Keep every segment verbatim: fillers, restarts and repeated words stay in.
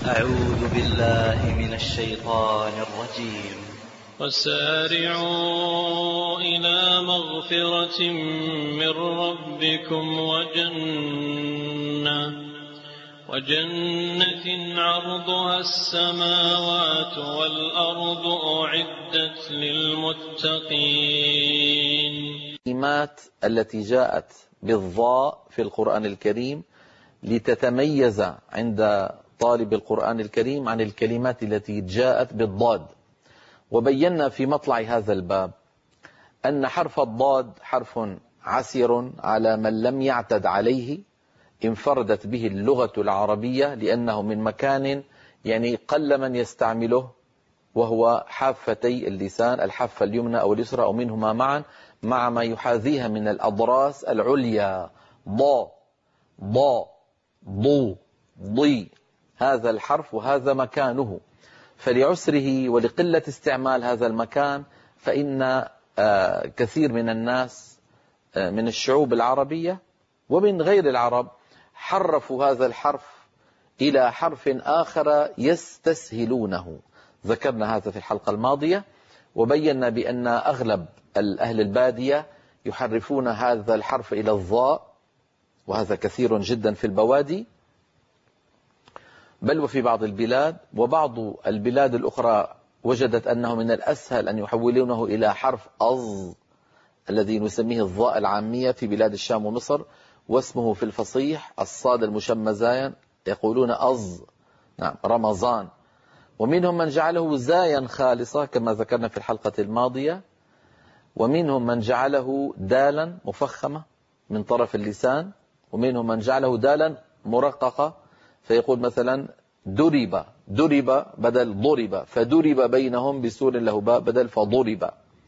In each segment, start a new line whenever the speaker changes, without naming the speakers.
أعوذ بالله من الشيطان الرجيم.
وسارعوا إلى مغفرة من ربكم وجنة وجنة عرضها السماوات والأرض أعدت للمتقين.
الكلمات التي جاءت بالضاء في القرآن الكريم لتتميز عند طالب القرآن الكريم عن الكلمات التي جاءت بالضاد. وبينا في مطلع هذا الباب أن حرف الضاد حرف عسير على من لم يعتد عليه، انفردت به اللغة العربية لأنه من مكان يعني قل من يستعمله، وهو حافتي اللسان، الحافة اليمنى أو اليسرى أو منهما معا، مع ما يحاذيها من الأضراس العليا. ضا ضا ضو ضي، هذا الحرف وهذا مكانه. فلعسره ولقلة استعمال هذا المكان فإن كثير من الناس من الشعوب العربية ومن غير العرب حرفوا هذا الحرف إلى حرف آخر يستسهلونه. ذكرنا هذا في الحلقة الماضية، وبينا بأن أغلب أهل البادية يحرفون هذا الحرف إلى الضاء، وهذا كثير جدا في البوادي بل وفي بعض البلاد. وبعض البلاد الأخرى وجدت أنه من الأسهل أن يحولونه إلى حرف أظ الذي نسميه الضاء العامية في بلاد الشام ومصر، واسمه في الفصيح الصاد المشمزايا، يقولون أظ، نعم، رمضان. ومنهم من جعله زايا خالصة كما ذكرنا في الحلقة الماضية، ومنهم من جعله دالا مفخمة من طرف اللسان، ومنهم من جعله دالا مرققة فيقول مثلا درب درب بدل ضرب، فدرب بينهم بسور له باء بدل فضرب.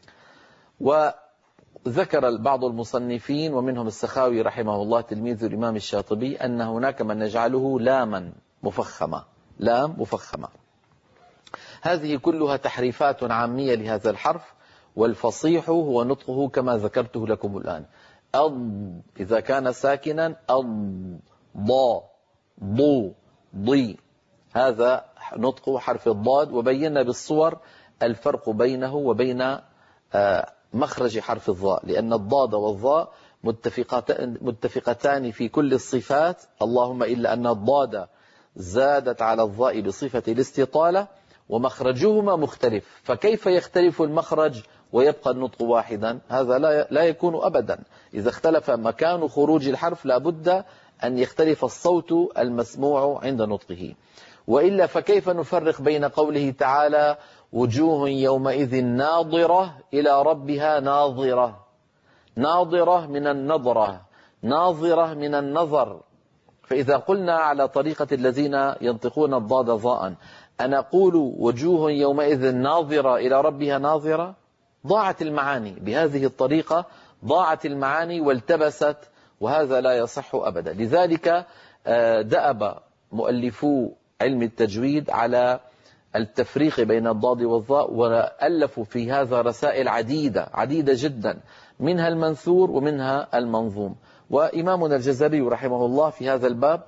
وذكر بعض المصنفين ومنهم السخاوي رحمه الله تلميذ الإمام الشاطبي أن هناك من نجعله لاما مفخمة، لام مفخمة. هذه كلها تحريفات عامية لهذا الحرف، والفصيح هو نطقه كما ذكرته لكم الآن. أض إذا كان ساكنا أض، ضا ضو ضي، هذا نطق حرف الضاد. وبينا بالصور الفرق بينه وبين مخرج حرف الضاء، لأن الضاد والضاء متفقتان في كل الصفات، اللهم إلا أن الضاد زادت على الضاء بصفة الاستطالة، ومخرجهما مختلف. فكيف يختلف المخرج ويبقى النطق واحدا؟ هذا لا يكون أبدا. إذا اختلف مكان خروج الحرف لابد أن يختلف الصوت المسموع عند نطقه، وإلا فكيف نفرق بين قوله تعالى وجوه يومئذ ناظرة إلى ربها ناظرة، ناظرة من النظرة، ناظرة من النظر. فإذا قلنا على طريقة الذين ينطقون الضاد ضاء أنا أقول وجوه يومئذ ناظرة إلى ربها ناظرة، ضاعت المعاني. بهذه الطريقة ضاعت المعاني والتبست، وهذا لا يصح أبدا. لذلك دأب مؤلفو علم التجويد على التفريق بين الضاد والضاء، وألفوا في هذا رسائل عديدة عديدة جدا، منها المنثور ومنها المنظوم. وإمامنا الجزري رحمه الله في هذا الباب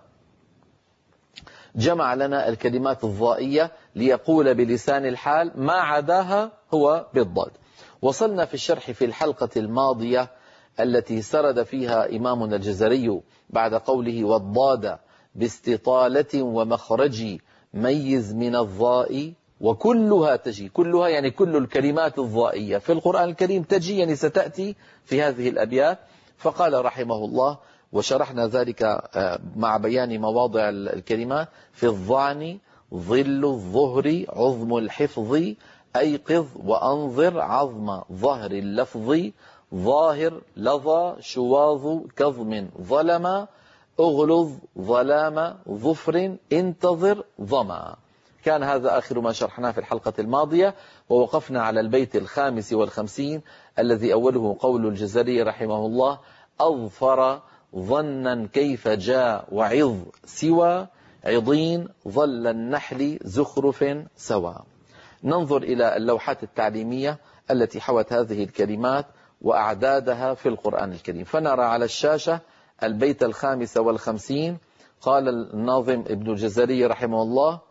جمع لنا الكلمات الضائية ليقول بلسان الحال ما عداها هو بالضاد. وصلنا في الشرح في الحلقة الماضية التي سرد فيها إمامنا الجزري بعد قوله والضاد باستطالة ومخرج ميز من الضاء وكلها تجي، كلها يعني كل الكلمات الضائية في القرآن الكريم تجي، يعني ستأتي في هذه الأبيات. فقال رحمه الله، وشرحنا ذلك مع بيان مواضع الكلمات: في الظعن ظل الظهر عظم الحفظ أيقظ وأنظر عظم ظهر اللفظ ظاهر لظى شواظ كظم ظلم أغلظ ظلام ظفر انتظر ظما. كان هذا آخر ما شرحناه في الحلقة الماضية، ووقفنا على البيت الخامس والخمسين الذي أوله قول الجزري رحمه الله: أظفر ظنا كيف جاء وعظ سوى عضين ظل النحل زخرف سوى. ننظر إلى اللوحات التعليمية التي حوت هذه الكلمات وأعدادها في القرآن الكريم، فنرى على الشاشة البيت الخامس والخمسين. قال الناظم ابن الجزري رحمه الله: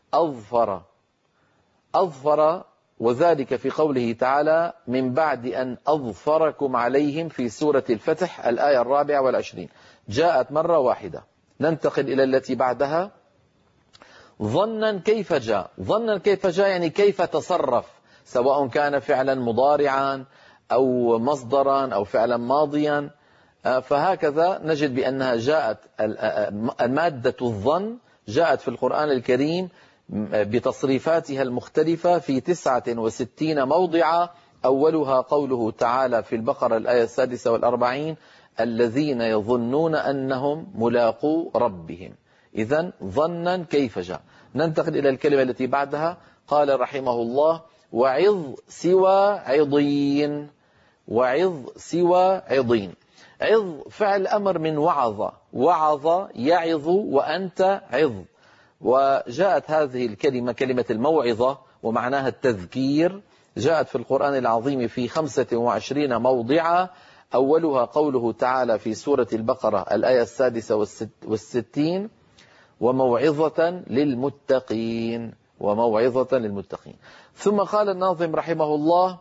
أظفر أظفر وذلك في قوله تعالى من بعد أن أظفركم عليهم في سورة الفتح الآية الرابعة والعشرين، جاءت مرة واحدة. ننتقل إلى التي بعدها. ظنا كيف جاء، ظنا كيف جاء يعني كيف تصرف، سواء كان فعلا مضارعا أو مصدرا أو فعلا ماضيا. فهكذا نجد بأنها جاءت مادة الظن جاءت في القرآن الكريم بتصريفاتها المختلفة في تسعة وستين موضعا، أولها قوله تعالى في البقرة الآية السادسة والأربعين الذين يظنون أنهم ملاقو ربهم. إذن ظنا كيف جاء. ننتقل إلى الكلمة التي بعدها. قال رحمه الله وعظ سوى عضين، وعظ سوى عضين. عظ فعل أمر من وعظ، وعظ يعظ وأنت عظ. وجاءت هذه الكلمة كلمة الموعظة ومعناها التذكير، جاءت في القرآن العظيم في خمسة وعشرين موضعا، أولها قوله تعالى في سورة البقرة الآية السادسة والستين وموعظة للمتقين، وموعظة للمتقين. ثم قال الناظم رحمه الله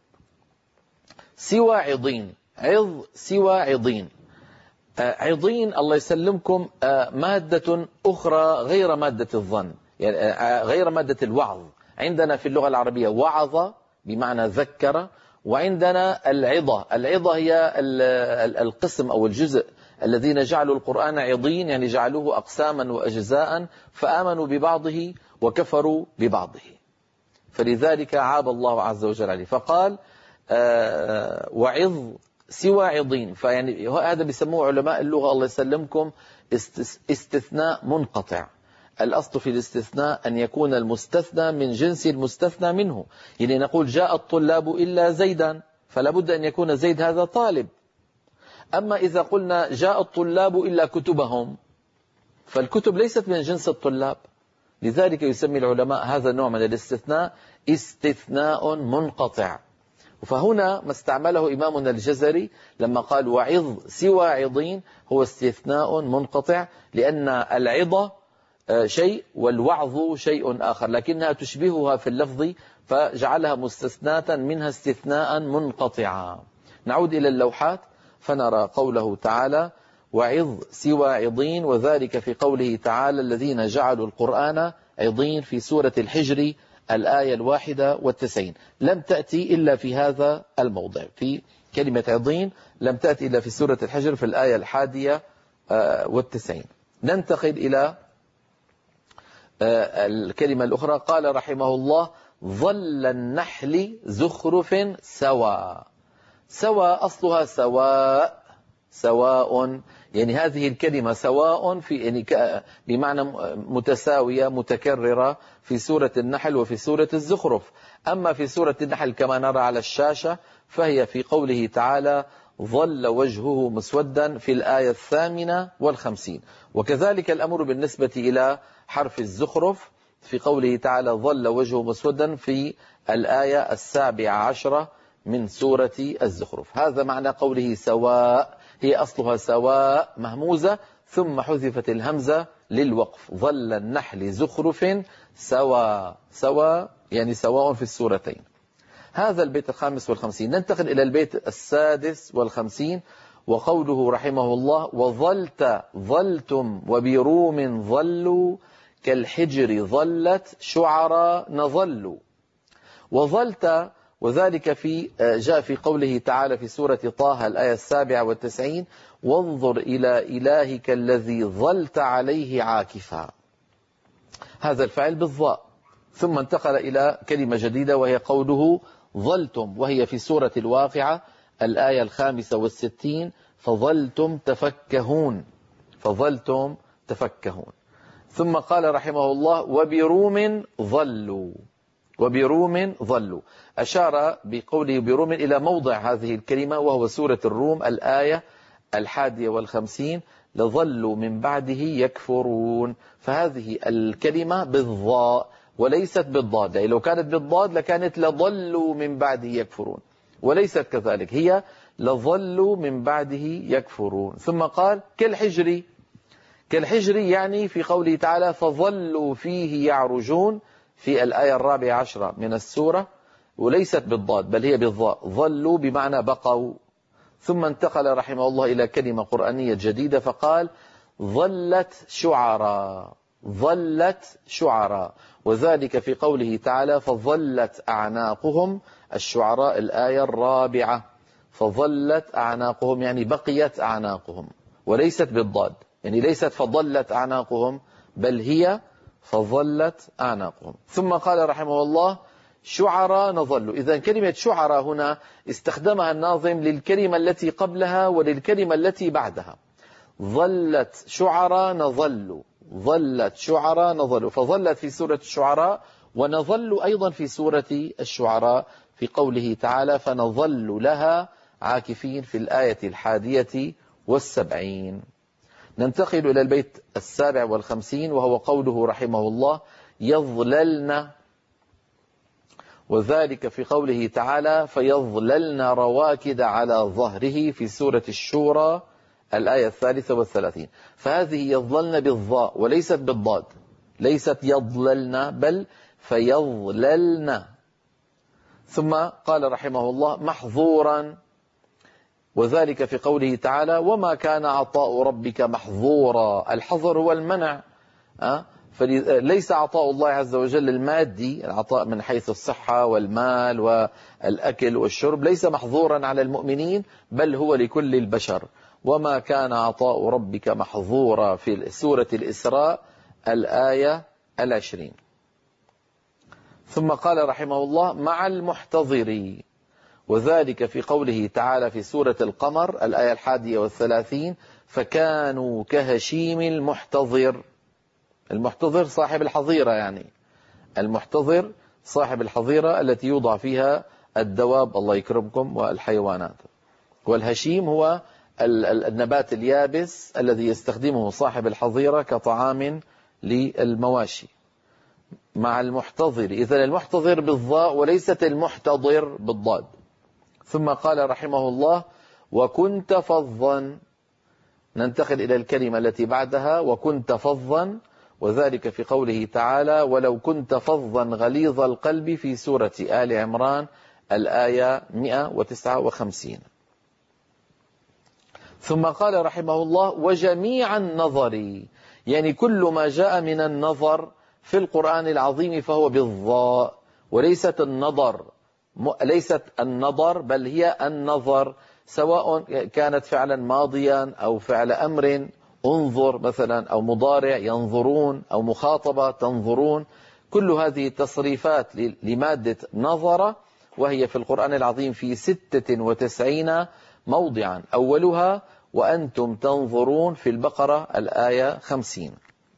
سوى عضين، عظ سوى عضين. عضين الله يسلمكم مادة أخرى غير مادة الظن، يعني غير مادة الوعظ. عندنا في اللغة العربية وعظ بمعنى ذكر، وعندنا العظة. العظة هي القسم أو الجزء الذين جعلوا القرآن عضين، يعني جعلوه أقساما وأجزاء فآمنوا ببعضه وكفروا ببعضه، فلذلك عاب الله عز وجل عليه فقال وعظ سوى عضين. فيعني هذا بيسموه علماء اللغة الله يسلمكم استثناء منقطع. الأصل في الاستثناء أن يكون المستثنى من جنس المستثنى منه، يعني نقول جاء الطلاب إلا زيدا، فلا بد أن يكون زيد هذا طالب. أما إذا قلنا جاء الطلاب إلا كتبهم، فالكتب ليست من جنس الطلاب. لذلك يسمي العلماء هذا النوع من الاستثناء استثناء منقطع. فهنا ما استعمله إمامنا الجزري لما قال وعظ سوى عضين هو استثناء منقطع، لأن العظة شيء والوعظ شيء آخر، لكنها تشبهها في اللفظ فجعلها مستثناة منها استثناء منقطعا. نعود إلى اللوحات فنرى قوله تعالى وعظ سوى عضين، وذلك في قوله تعالى الذين جعلوا القرآن عضين في سورة الحجر الآية الواحدة والتسعين. لم تأتي إلا في هذا الموضع، في كلمة عضين لم تأتي إلا في سورة الحجر في الآية الحادية والتسعين. ننتقل إلى الكلمة الأخرى. قال رحمه الله ظل النحل زخرف سوى. سوى أصلها سواء، سواء يعني هذه الكلمة سواء في يعني بمعنى متساوية متكررة في سورة النحل وفي سورة الزخرف. أما في سورة النحل كما نرى على الشاشة فهي في قوله تعالى ظل وجهه مسودا في الآية الثامنة والخمسين. وكذلك الأمر بالنسبة إلى حرف الزخرف في قوله تعالى ظل وجهه مسودا في الآية السابعة عشرة من سورة الزخرف. هذا معنى قوله سواء، هي أصلها سواء مهموزة ثم حذفت الهمزة للوقف. ظل النحل زخرف سواء، سواء يعني سواء في السورتين. هذا البيت الخامس والخمسين. ننتقل إلى البيت السادس والخمسين وقوله رحمه الله وظلت ظلتم وبروم ظلوا كالحجر ظلت شعراء نظلوا. وظلت وذلك في جاء في قوله تعالى في سورة طه الآية السابعة والتسعين وانظر إلى إلهك الذي ظلت عليه عاكفا. هذا الفعل بالضاء. ثم انتقل إلى كلمة جديدة وهي قوله ظلتم، وهي في سورة الواقعة الآية الخامسة والستين فظلتم تفكهون، فظلتم تفكهون. ثم قال رحمه الله وبروم ظلوا، وبروم ظلوا. أشار بقوله بروم إلى موضع هذه الكلمة وهو سورة الروم الآية الحادية والخمسين لظلوا من بعده يكفرون. فهذه الكلمة بالضاء وليست بالضاد، يعني لو كانت بالضاد لكانت لظلوا من بعده يكفرون، وليست كذلك، هي لظلوا من بعده يكفرون. ثم قال كالحجر، كالحجر يعني في قوله تعالى فظلوا فيه يعرجون في الآية الرابعة عشرة من السورة، وليست بالضاد بل هي بالضاء، ظلوا بمعنى بقوا. ثم انتقل رحمه الله إلى كلمة قرآنية جديدة فقال ظلت شعراء، ظلت شعراء، وذلك في قوله تعالى فظلت أعناقهم، الشعراء الآية الرابعة، فظلت أعناقهم يعني بقيت أعناقهم، وليست بالضاد، يعني ليست فظلت أعناقهم بل هي فظلت أعناقهم. ثم قال رحمه الله شعراء نظل. إذا كلمة شعراء هنا استخدمها الناظم للكلمة التي قبلها وللكلمة التي بعدها. ظلت شعراء نظل، ظلت شعراء نظل، فظلت في سورة الشعراء ونظل أيضا في سورة الشعراء في قوله تعالى فنظل لها عاكفين في الآية الحادية والسبعين. ننتقل إلى البيت السابع والخمسين وهو قوله رحمه الله يظللن، وذلك في قوله تعالى فيظللن رواكد على ظهره في سورة الشورى الآية الثالثة والثلاثين. فهذه يظللن بالضاء وليست بالضاد، ليست يظللن بل فيظللن. ثم قال رحمه الله محظورا، وذلك في قوله تعالى وما كان عطاء ربك محظورا. الحظر هو المنع، أه؟ فليس عطاء الله عز وجل المادي، العطاء من حيث الصحة والمال والأكل والشرب ليس محظورا على المؤمنين بل هو لكل البشر. وما كان عطاء ربك محظورا في سورة الإسراء الآية العشرين. ثم قال رحمه الله مع المحتضر، وذلك في قوله تعالى في سورة القمر الآية الحادية والثلاثين فكانوا كهشيم المحتضر. المحتضر صاحب الحظيرة، يعني المحتضر صاحب الحظيرة التي يوضع فيها الدواب الله يكرمكم والحيوانات. والهشيم هو النبات اليابس الذي يستخدمه صاحب الحظيرة كطعام للمواشي. مع المحتضر، إذن المحتضر بالضاء وليست المحتضر بالضاد. ثم قال رحمه الله وكنت فظا. ننتقل إلى الكلمة التي بعدها وكنت فظا، وذلك في قوله تعالى ولو كنت فظا غليظ القلب في سورة آل عمران الآية مئة وتسعة وخمسين. ثم قال رحمه الله وجميع النظر، يعني كل ما جاء من النظر في القرآن العظيم فهو بالضاء وليست النظر، ليست النظر بل هي النظر، سواء كانت فعلا ماضيا أو فعل أمر انظر مثلا، أو مضارع ينظرون، أو مخاطبة تنظرون. كل هذه التصريفات لمادة نظر، وهي في القرآن العظيم في ستة وتسعين موضعا، أولها وأنتم تنظرون في البقرة الآية خمسين.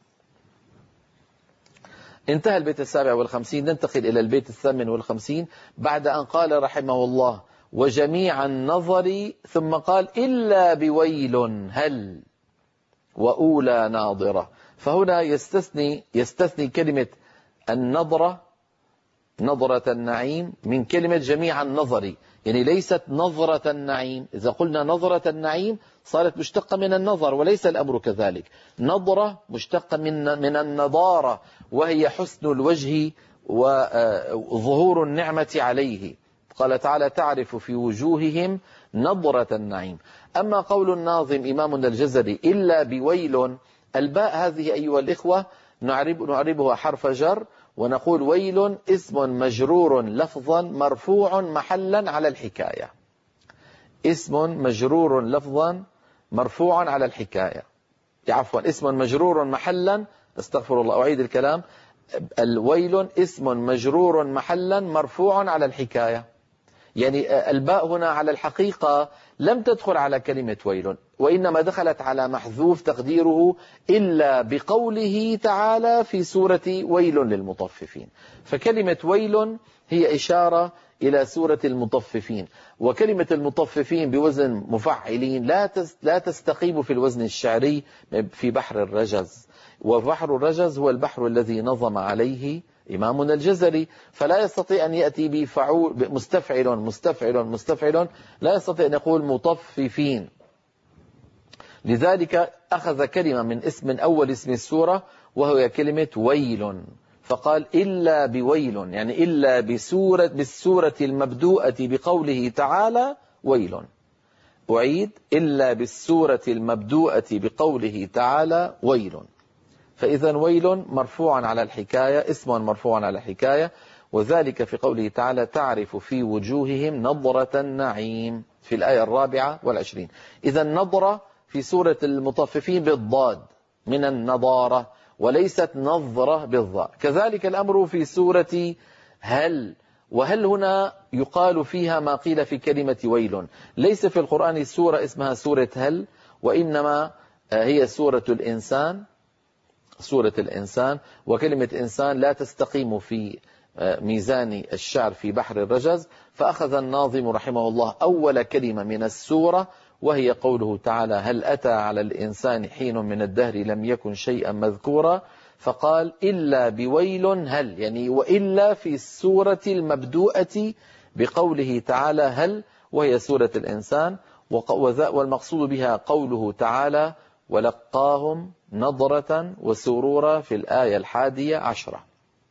انتهى البيت السابع والخمسين. ننتقل إلى البيت الثامن والخمسين بعد أن قال رحمه الله وجميع النظر، ثم قال إلا بويل هل وأولى ناظرة. فهنا يستثني يستثني كلمة النظرة، نظرة النعيم، من كلمة جميع النظر، يعني ليست نظرة النعيم. إذا قلنا نظرة النعيم صارت مشتقة من النظر، وليس الأمر كذلك. نظرة مشتقة من من النضارة، وهي حسن الوجه وظهور النعمة عليه. قال تعالى تعرف في وجوههم نظرة النعيم. أما قول الناظم إمامنا الجزري إلا بويل، الباء هذه أيها الإخوة نعرب نعربها حرف جر، ونقول ويل اسم مجرور لفظا مرفوع محلا على الحكاية. اسم مجرور لفظا مرفوع على الحكاية، عفوا اسم مجرور محلا، استغفر الله أعيد الكلام، الويل اسم مجرور محلا مرفوع على الحكاية. يعني الباء هنا على الحقيقة لم تدخل على كلمة ويل، وإنما دخلت على محذوف تقديره إلا بقوله تعالى في سورة ويل للمطففين. فكلمة ويل هي إشارة إلى سورة المطففين، وكلمة المطففين بوزن مفعلين لا لا تستقيم في الوزن الشعري في بحر الرجز، وبحر الرجز هو البحر الذي نظم عليه إمامنا الجزري، فلا يستطيع أن يأتي بفعول مستفعل مستفعل مستفعل، لا يستطيع أن يقول مطففين. لذلك أخذ كلمة من اسم من أول اسم السورة وهو كلمة ويل، فقال إلا بويل، يعني إلا بسورة بالسورة المبدوءة بقوله تعالى ويل. أعيد: إلا بالسورة المبدوءة بقوله تعالى ويل. فإذا ويل مرفوع على الحكاية، اسم مرفوع على الحكاية، وذلك في قوله تعالى: تعرف في وجوههم نضرة النعيم في الآية الرابعة والعشرين. إذا النضرة في سورة المطففين بالضاد من النضارة، وليست نظرة بالضاء. كذلك الأمر في سورة هل، وهل هنا يقال فيها ما قيل في كلمة ويل. ليس في القرآن السورة اسمها سورة هل، وإنما هي سورة الإنسان، سورة الإنسان. وكلمة إنسان لا تستقيم في ميزان الشعر في بحر الرجز، فأخذ الناظم رحمه الله أول كلمة من السورة وهي قوله تعالى: هل أتى على الإنسان حين من الدهر لم يكن شيئا مذكورا، فقال: إلا بويل هل، يعني وإلا في السورة المبدوءة بقوله تعالى هل، وهي سورة الإنسان. والمقصود بها قوله تعالى: ولقاهم نضرة وسرورا في الآية الحادية عشرة.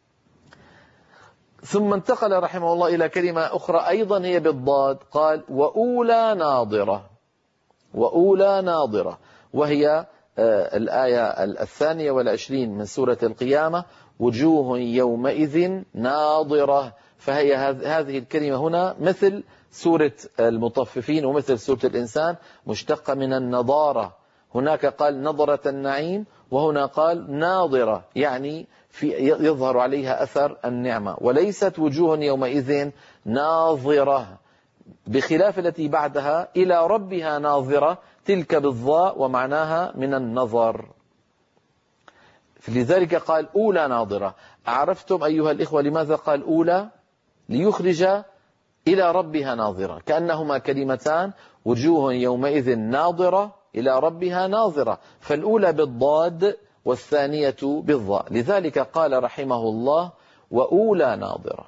ثم انتقل رحمه الله إلى كلمة أخرى أيضا هي بالضاد، قال: وأولى ناظرة، وأولى ناظرة، وهي الآية الثانية والعشرين من سورة القيامة: وجوه يومئذ ناظرة. فهي هذه الكلمة هنا مثل سورة المطففين ومثل سورة الإنسان، مشتقة من النضارة. هناك قال نضرة النعيم، وهنا قال ناظرة، يعني في يظهر عليها أثر النعمة، وليست وجوه يومئذ ناظرة، بخلاف التي بعدها إلى ربها ناظرة، تلك بالضاء ومعناها من النظر. لذلك قال أولى ناظرة. عرفتم أيها الإخوة لماذا قال أولى؟ ليخرج إلى ربها ناظرة، كأنهما كلمتان: وجوه يومئذ ناظرة إلى ربها ناظرة، فالأولى بالضاد والثانية بالضاء. لذلك قال رحمه الله: وأولى ناظرة،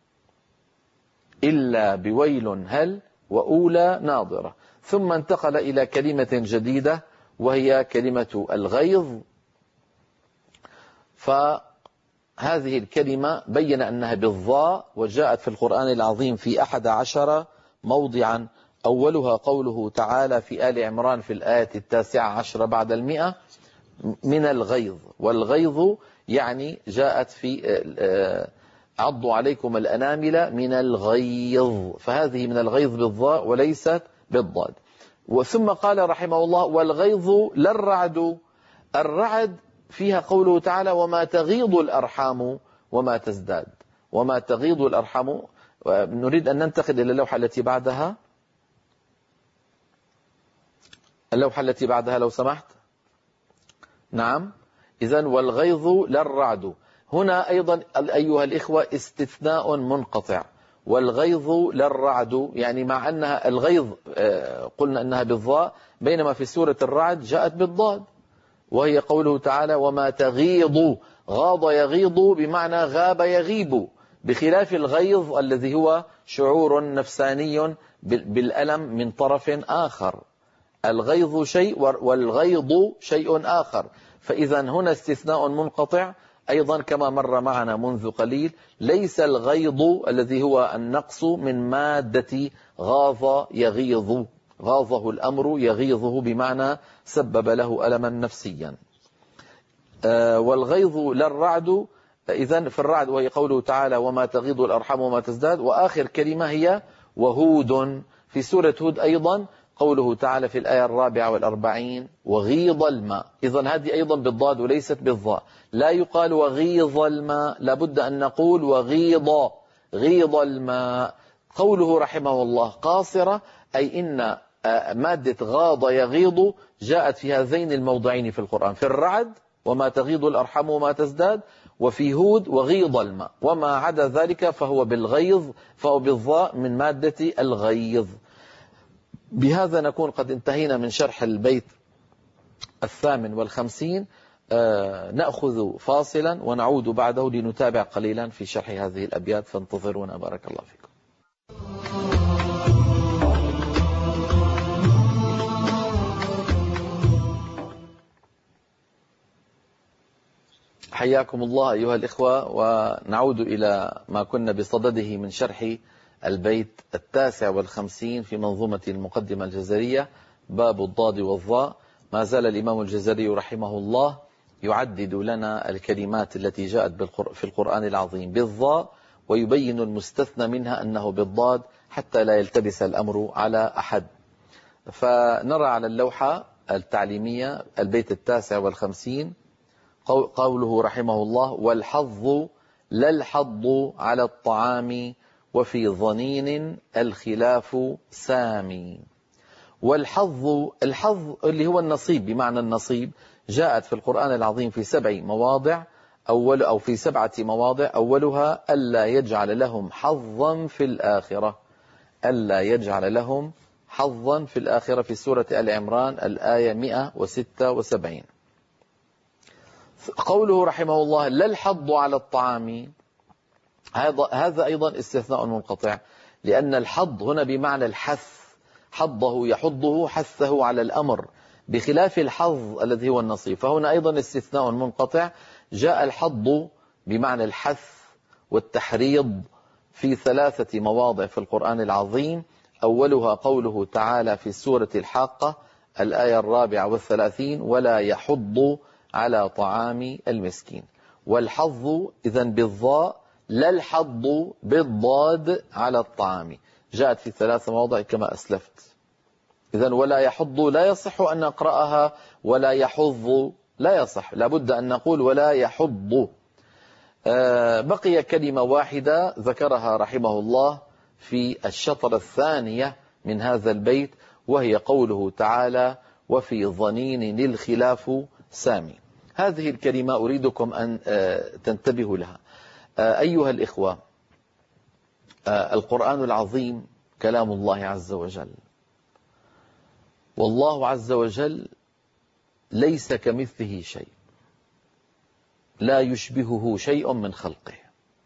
إلا بويل هل، وأولى ناظرة. ثم انتقل إلى كلمة جديدة وهي كلمة الغيظ. فهذه الكلمة بين أنها بالضاء، وجاءت في القرآن العظيم في أحد عشر موضعا، أولها قوله تعالى في آل عمران في الآية التاسعة عشر بعد المئة: من الغيظ. والغيظ يعني جاءت في عضوا عليكم الأنامل من الغيظ، فهذه من الغيظ بالضاء وليست بالضاد. وثم قال رحمه الله: والغيظ للرعد. الرعد فيها قوله تعالى: وما تغيض الأرحام وما تزداد. وما تغيض الأرحام. نريد أن ننتقل إلى اللوحة التي بعدها، اللوحة التي بعدها لو سمحت. نعم. إذن والغيظ للرعد، هنا أيضا أيها الإخوة استثناء منقطع. والغيظ للرعد، يعني مع أنها الغيظ قلنا أنها بالضاء، بينما في سورة الرعد جاءت بالضاد، وهي قوله تعالى: وما تغيض. غاض يغيض بمعنى غاب يغيب، بخلاف الغيظ الذي هو شعور نفساني بالألم من طرف آخر. الغيظ شيء والغيض شيء آخر. فإذا هنا استثناء منقطع أيضا كما مر معنا منذ قليل. ليس الغيض الذي هو النقص من مادة غاض يغيظ، غاضه الأمر يغيظه بمعنى سبب له ألما نفسيا. آه والغيظ للرعد. إذن في الرعد وهي قوله تعالى: وما تغيض الأرحام وما تزداد. وآخر كلمة هي وهود، في سورة هود أيضا قوله تعالى في الآية الرابعة والأربعين: وغيض الماء. إذن هذه أيضا بالضاد وليست بالضاء. لا يقال وغيض الماء، لابد أن نقول وغيض، غيض الماء. قوله رحمه الله قاصرة، أي إن مادة غاض يغيض جاءت في هذين الموضعين في القرآن، في الرعد وما تغيض الأرحام وما تزداد، وفي هود وغيض الماء. وما عدا ذلك فهو بالغيظ، فهو بالضاء من مادة الغيظ. بهذا نكون قد انتهينا من شرح البيت الثامن والخمسين. آه نأخذ فاصلا ونعود بعده لنتابع قليلا في شرح هذه الأبيات، فانتظرونا بارك الله فيكم. حياكم الله أيها الإخوة، ونعود إلى ما كنا بصدده من شرح البيت التاسع والخمسين في منظومة المقدمة الجزرية، باب الضاد والظاء. ما زال الإمام الجزري رحمه الله يعدد لنا الكلمات التي جاءت في القرآن العظيم بالظاء، ويبين المستثنى منها أنه بالضاد حتى لا يلتبس الأمر على أحد. فنرى على اللوحة التعليمية البيت التاسع والخمسين قوله رحمه الله: والحظ لا الحظ على الطعام وفي ظنين الخلاف سامي. والحظ، الحظ اللي هو النصيب بمعنى النصيب، جاءت في القرآن العظيم في سبع مواضع أول أو في سبعة مواضع. أولها ألا يجعل لهم حظا في الآخرة، ألا يجعل لهم حظا في الآخرة في سورة آل عمران الآية مئة وستة وسبعين. قوله رحمه الله لا الحظ على الطعام، هذا هذا أيضا استثناء منقطع، لأن الحظ هنا بمعنى الحث، حظه يحضه حثه على الأمر، بخلاف الحظ الذي هو النصيب. فهنا أيضا استثناء منقطع، جاء الحظ بمعنى الحث والتحريض في ثلاثة مواضع في القرآن العظيم. أولها قوله تعالى في سورة الحاقة الآية الرابعة والثلاثين: ولا يحض على طعام المسكين. والحظ إذن بالضاء، لا الحظ بالضاد على الطعام، جاءت في ثلاث مواضع كما أسلفت. إذن ولا يحض لا يصح أن نقرأها ولا يحظ، لا يصح، لابد أن نقول ولا يحض. آه بقي كلمة واحدة ذكرها رحمه الله في الشطرة الثانية من هذا البيت، وهي قوله تعالى: وفي ظنين الخلاف سامي. هذه الكلمة أريدكم أن تنتبهوا لها أيها الإخوة. القرآن العظيم كلام الله عز وجل، والله عز وجل ليس كمثله شيء، لا يشبهه شيء من خلقه.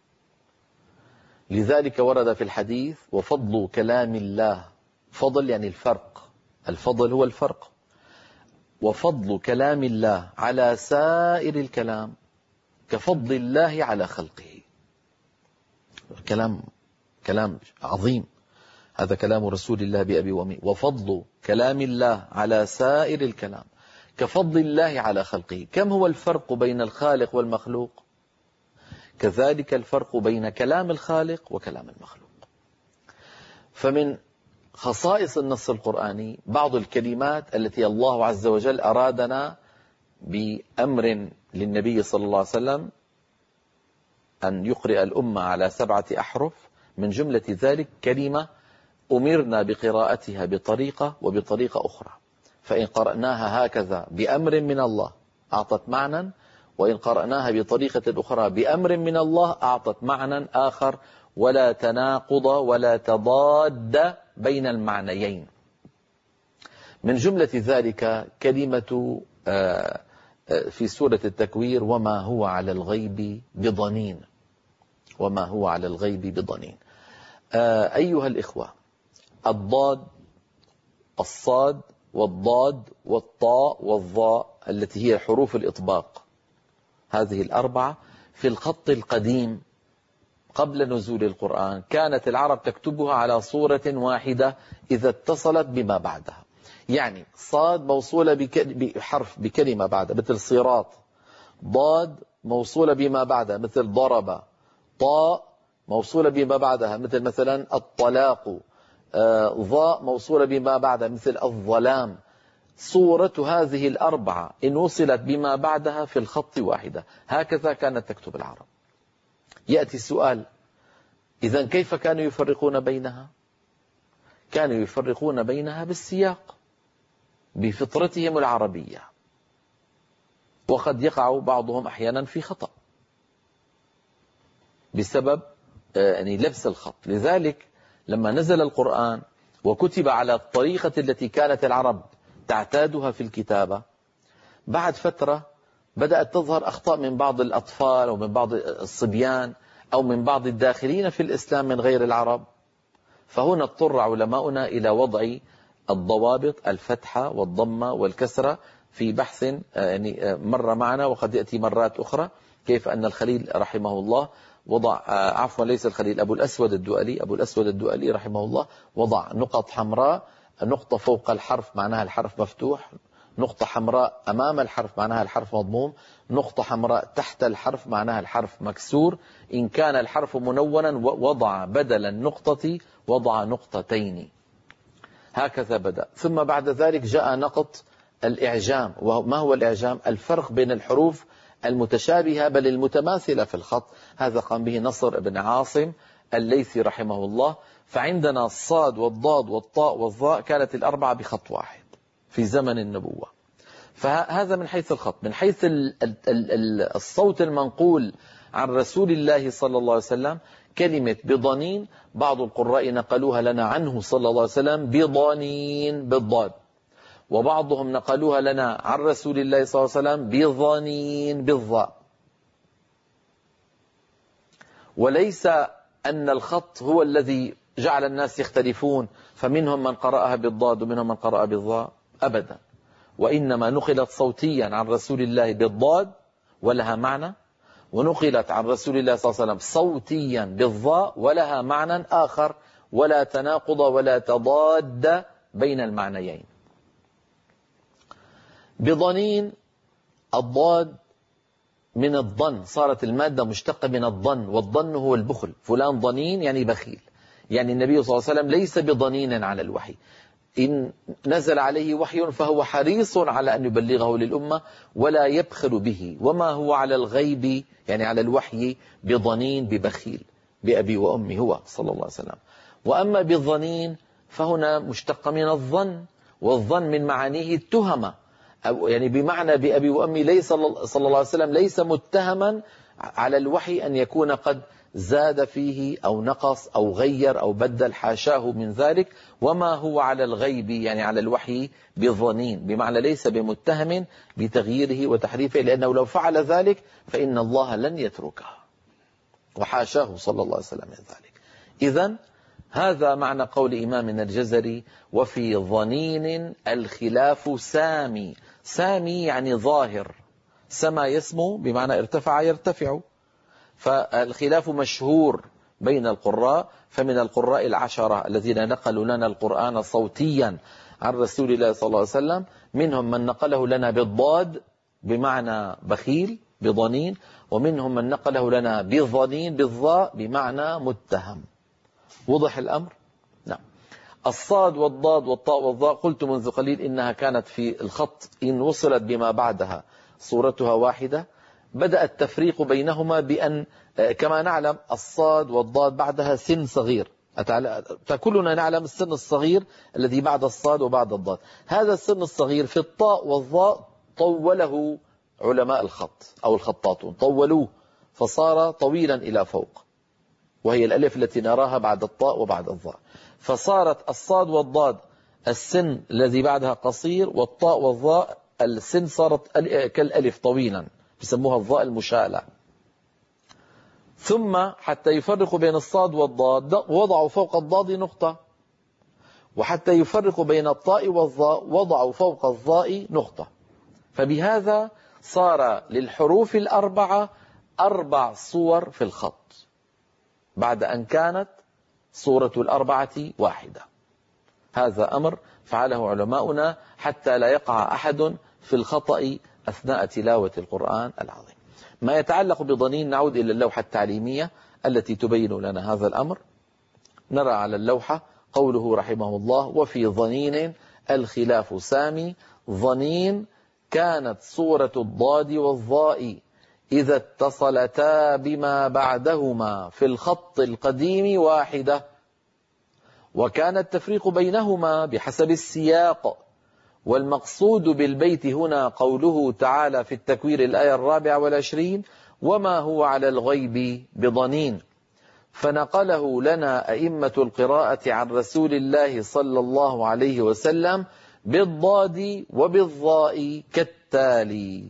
لذلك ورد في الحديث: وفضل كلام الله، فضل يعني الفرق، الفضل هو الفرق، وفضل كلام الله على سائر الكلام كفضل الله على خلقه. كلام كلام عظيم، هذا كلام رسول الله بأبي وأمي. وفضل كلام الله على سائر الكلام كفضل الله على خلقه. كم هو الفرق بين الخالق والمخلوق؟ كذلك الفرق بين كلام الخالق وكلام المخلوق. فمن خصائص النص القرآني بعض الكلمات التي الله عز وجل أرادنا بأمر للنبي صلى الله عليه وسلم أن يقرأ الأمة على سبعة أحرف، من جملة ذلك كلمة أمرنا بقراءتها بطريقة وبطريقة أخرى. فإن قرأناها هكذا بأمر من الله أعطت معنى، وإن قرأناها بطريقة أخرى بأمر من الله أعطت معنى آخر، ولا تناقض ولا تضاد بين المعنيين. من جملة ذلك كلمة في سورة التكوير: وما هو على الغيب بضنين، وما هو على الغيب بضنين. أيها الإخوة، الضاد، الصاد والضاد والطاء والظاء التي هي حروف الإطباق، هذه الأربعة في الخط القديم قبل نزول القرآن كانت العرب تكتبها على صورة واحدة إذا اتصلت بما بعدها. يعني صاد موصولة بحرف بكلمة بعدها مثل صراط، ضاد موصولة بما بعدها مثل ضرب، طاء موصولة بما بعدها مثل مثلا الطلاق، ضاء موصولة بما بعدها مثل الظلام. صورة هذه الأربعة إن وصلت بما بعدها في الخط واحدة، هكذا كانت تكتب العرب. يأتي السؤال: إذن كيف كانوا يفرقون بينها؟ كانوا يفرقون بينها بالسياق، بفطرتهم العربية، وقد يقع بعضهم أحيانا في خطأ بسبب يعني لبس الخط. لذلك لما نزل القرآن وكتب على الطريقة التي كانت العرب تعتادها في الكتابة، بعد فترة بدأت تظهر أخطاء من بعض الأطفال أو من بعض الصبيان أو من بعض الداخلين في الإسلام من غير العرب. فهنا اضطر علماؤنا إلى وضع الضوابط، الفتحة والضمة والكسرة في بحث يعني مر معنا وقد يأتي مرات أخرى، كيف أن الخليل رحمه الله وضع عفوا ليس الخليل أبو الأسود الدؤلي أبو الأسود الدؤلي رحمه الله وضع نقط حمراء، نقطة فوق الحرف معناها الحرف مفتوح، نقطة حمراء أمام الحرف معناها الحرف مضموم، نقطة حمراء تحت الحرف معناها الحرف مكسور. إن كان الحرف منونا وضع بدل النقطة وضع نقطتين، هكذا بدأ. ثم بعد ذلك جاء نقط الإعجام. وما هو الإعجام؟ الفرق بين الحروف المتشابهة بل المتماثلة في الخط. هذا قام به نصر بن عاصم الليثي رحمه الله. فعندنا الصاد والضاد والطاء والظاء كانت الأربعة بخط واحد في زمن النبوة. فهذا من حيث الخط. من حيث الصوت المنقول عن رسول الله صلى الله عليه وسلم، كلمة بضنين بعض القراء نقلوها لنا عنه صلى الله عليه وسلم بضنين بالضاد، وبعضهم نقلوها لنا عن رسول الله صلى الله عليه وسلم بضنين بالضاء. وليس أن الخط هو الذي جعل الناس يختلفون، فمنهم من قرأها بالضاد ومنهم من قرأ بالضاء، أبدا. وإنما نقلت صوتيا عن رسول الله بالضاد ولها معنى، ونقلت عن رسول الله صلى الله عليه وسلم صوتيا بالضاء ولها معنى آخر، ولا تناقض ولا تضاد بين المعنيين. بضنين الضاد من الظن، صارت المادة مشتقة من الظن، والظن هو البخل. فلان ضنين يعني بخيل، يعني النبي صلى الله عليه وسلم ليس بضنين على الوحي. إن نزل عليه وحي فهو حريص على أن يبلغه للأمة ولا يبخل به، وما هو على الغيب يعني على الوحي بضنين ببخيل بأبي وأمي هو صلى الله عليه وسلم. وأما بالظنين فهنا مشتق من الظن، والظن من معانيه التهمة، يعني بمعنى بأبي وأمي ليس صلى الله عليه وسلم ليس متهما على الوحي أن يكون قد زاد فيه أو نقص أو غير أو بدل، حاشاه من ذلك. وما هو على الغيب يعني على الوحي بظنين، بمعنى ليس بمتهم بتغييره وتحريفه، لأنه لو فعل ذلك فإن الله لن يتركه، وحاشاه صلى الله عليه وسلم من ذلك. إذن هذا معنى قول إمامنا الجزري: وفي ظنين الخلاف سامي. سامي يعني ظاهر، سما يسمو بمعنى ارتفع يرتفع. فالخلاف مشهور بين القراء، فمن القراء العشرة الذين نقلوا لنا القرآن صوتيا عن رسول الله صلى الله عليه وسلم، منهم من نقله لنا بالضاد بمعنى بخيل بضنين، ومنهم من نقله لنا بظنين بالضاء بمعنى متهم. وضح الأمر؟ نعم. الصاد والضاد والطاء والظاء قلت منذ قليل إنها كانت في الخط إن وصلت بما بعدها صورتها واحدة. بدأ التفريق بينهما بأن كما نعلم الصاد والضاد بعدها سن صغير، فكلنا نعلم السن الصغير الذي بعد الصاد وبعد الضاد. هذا السن الصغير في الطاء والظاء طوله علماء الخط أو الخطاطون، طولوه فصار طويلا إلى فوق، وهي الألف التي نراها بعد الطاء وبعد الظاء. فصارت الصاد والضاد السن الذي بعدها قصير، والطاء والظاء السن صارت كالألف طويلا، يسموها الظاء المشالة. ثم حتى يفرقوا بين الصاد والضاد وضعوا فوق الضاد نقطة، وحتى يفرقوا بين الطاء والظاء وضعوا فوق الظاء نقطة. فبهذا صار للحروف الأربعة أربع صور في الخط بعد أن كانت صورة الأربعة واحدة. هذا أمر فعله علماؤنا حتى لا يقع أحد في الخطأ أثناء تلاوة القرآن العظيم. ما يتعلق بضنين نعود إلى اللوحة التعليمية التي تبين لنا هذا الأمر. نرى على اللوحة قوله رحمه الله: وفي ظنين الخلاف سامي. ظنين كانت صورة الضاد والظاء إذا اتصلتا بما بعدهما في الخط القديم واحدة، وكان التفريق بينهما بحسب السياق. والمقصود بالبيت هنا قوله تعالى في التكوير الآية الرابعة والعشرين: وما هو على الغيب بضنين. فنقله لنا أئمة القراءة عن رسول الله صلى الله عليه وسلم بالضاد وبالضاء كالتالي: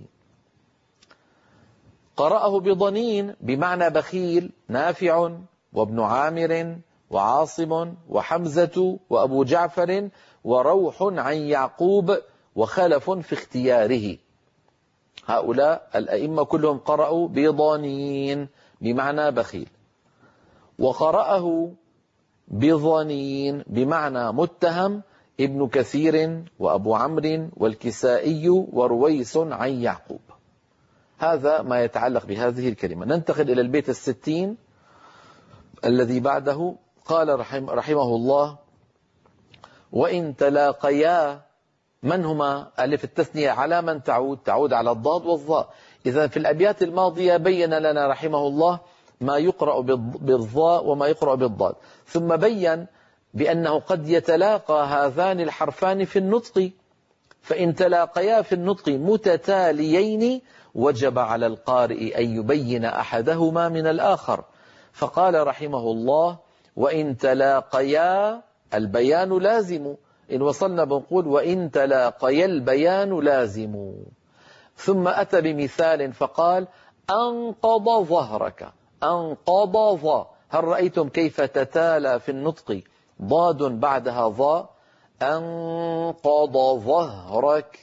قرأه بضنين بمعنى بخيل نافع وابن عامر وعاصم وحمزة وأبو جعفر وروح عن يعقوب وخلف في اختياره. هؤلاء الأئمة كلهم قرأوا بضنين بمعنى بخيل، وقرأه بظنين بمعنى متهم ابن كثير وأبو عمرو والكسائي ورويس عن يعقوب. هذا ما يتعلق بهذه الكلمة. ننتقل إلى البيت الستين الذي بعده. قال رحم رحمه الله: وإن تلاقيا. من هما؟ ألف التثنية على من تعود؟ تعود على الضاد والظاء. إذا في الأبيات الماضية بين لنا رحمه الله ما يقرأ بالظاء وما يقرأ بالضاد، ثم بين بأنه قد يتلاقى هذان الحرفان في النطق، فإن تلاقيا في النطق متتاليين وجب على القارئ أن يبين أحدهما من الآخر، فقال رحمه الله: وإن تلاقيا البيان لازم. إن وصلنا بنقول وإن تلاقيا البيان لازم. ثم أتى بمثال فقال: أنقض ظهرك. أنقض ظا. هل رأيتم كيف تتالى في النطق ضاد بعدها ظاء؟ أنقض ظهرك،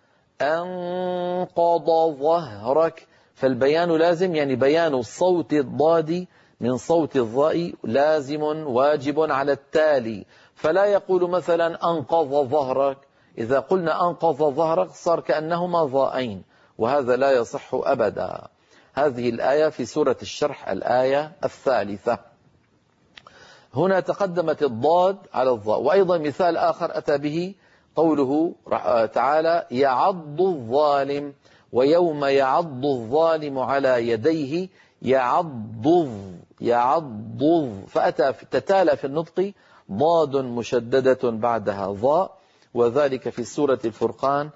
أنقض ظهرك. فالبيان لازم، يعني بيان صوت الضاد من صوت الظاء لازم واجب على التالي. فلا يقول مثلا أنقض ظهرك. إذا قلنا أنقض ظهرك صار كأنهما ظاءين، وهذا لا يصح أبدا. هذه الآية في سورة الشرح الآية الثالثة. هنا تقدمت الضاد على الظاء. وأيضا مثال آخر أتى به قوله تعالى: يعض الظالم. ويوم يعض الظالم على يديه يعض يعض. فأتى تتالى في النطق ضاد مشددة بعدها ضاء، وذلك في سورة الفرقان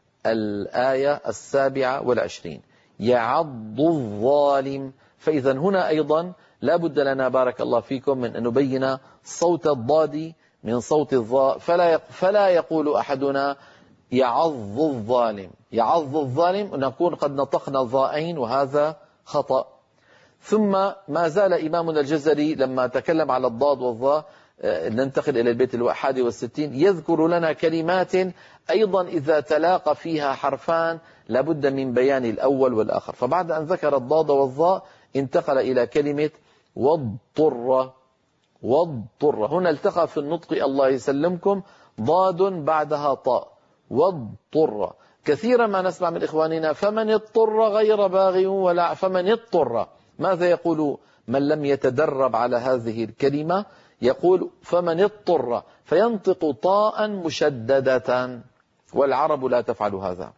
الآية السابعة والعشرين. يعض الظالم. فإذا هنا أيضا لا بد لنا بارك الله فيكم من أن نبين صوت الضاد من صوت الظاء، فلا فلا يقول أحدنا يعض الظالم. يعض الظالم نكون قد نطقنا الظاءين، وهذا خطأ. ثم ما زال إمامنا الجزري لما تكلم على الضاد والظاء، ننتقل إلى البيت الواحد والستين، يذكر لنا كلمات أيضا إذا تلاقى فيها حرفان لابد من بيان الأول والآخر. فبعد أن ذكر الضاد والظاء انتقل إلى كلمة واضطر. واضطر هنا التقى في النطق الله يسلمكم ضاد بعدها طاء. واضطر. كثيرا ما نسمع من إخواننا فمن اضطر غير باغ ولا. فمن اضطر ماذا يقول من لم يتدرب على هذه الكلمة؟ يقول فمن اضطر، فينطق طاء مشددة، والعرب لا تفعل هذا،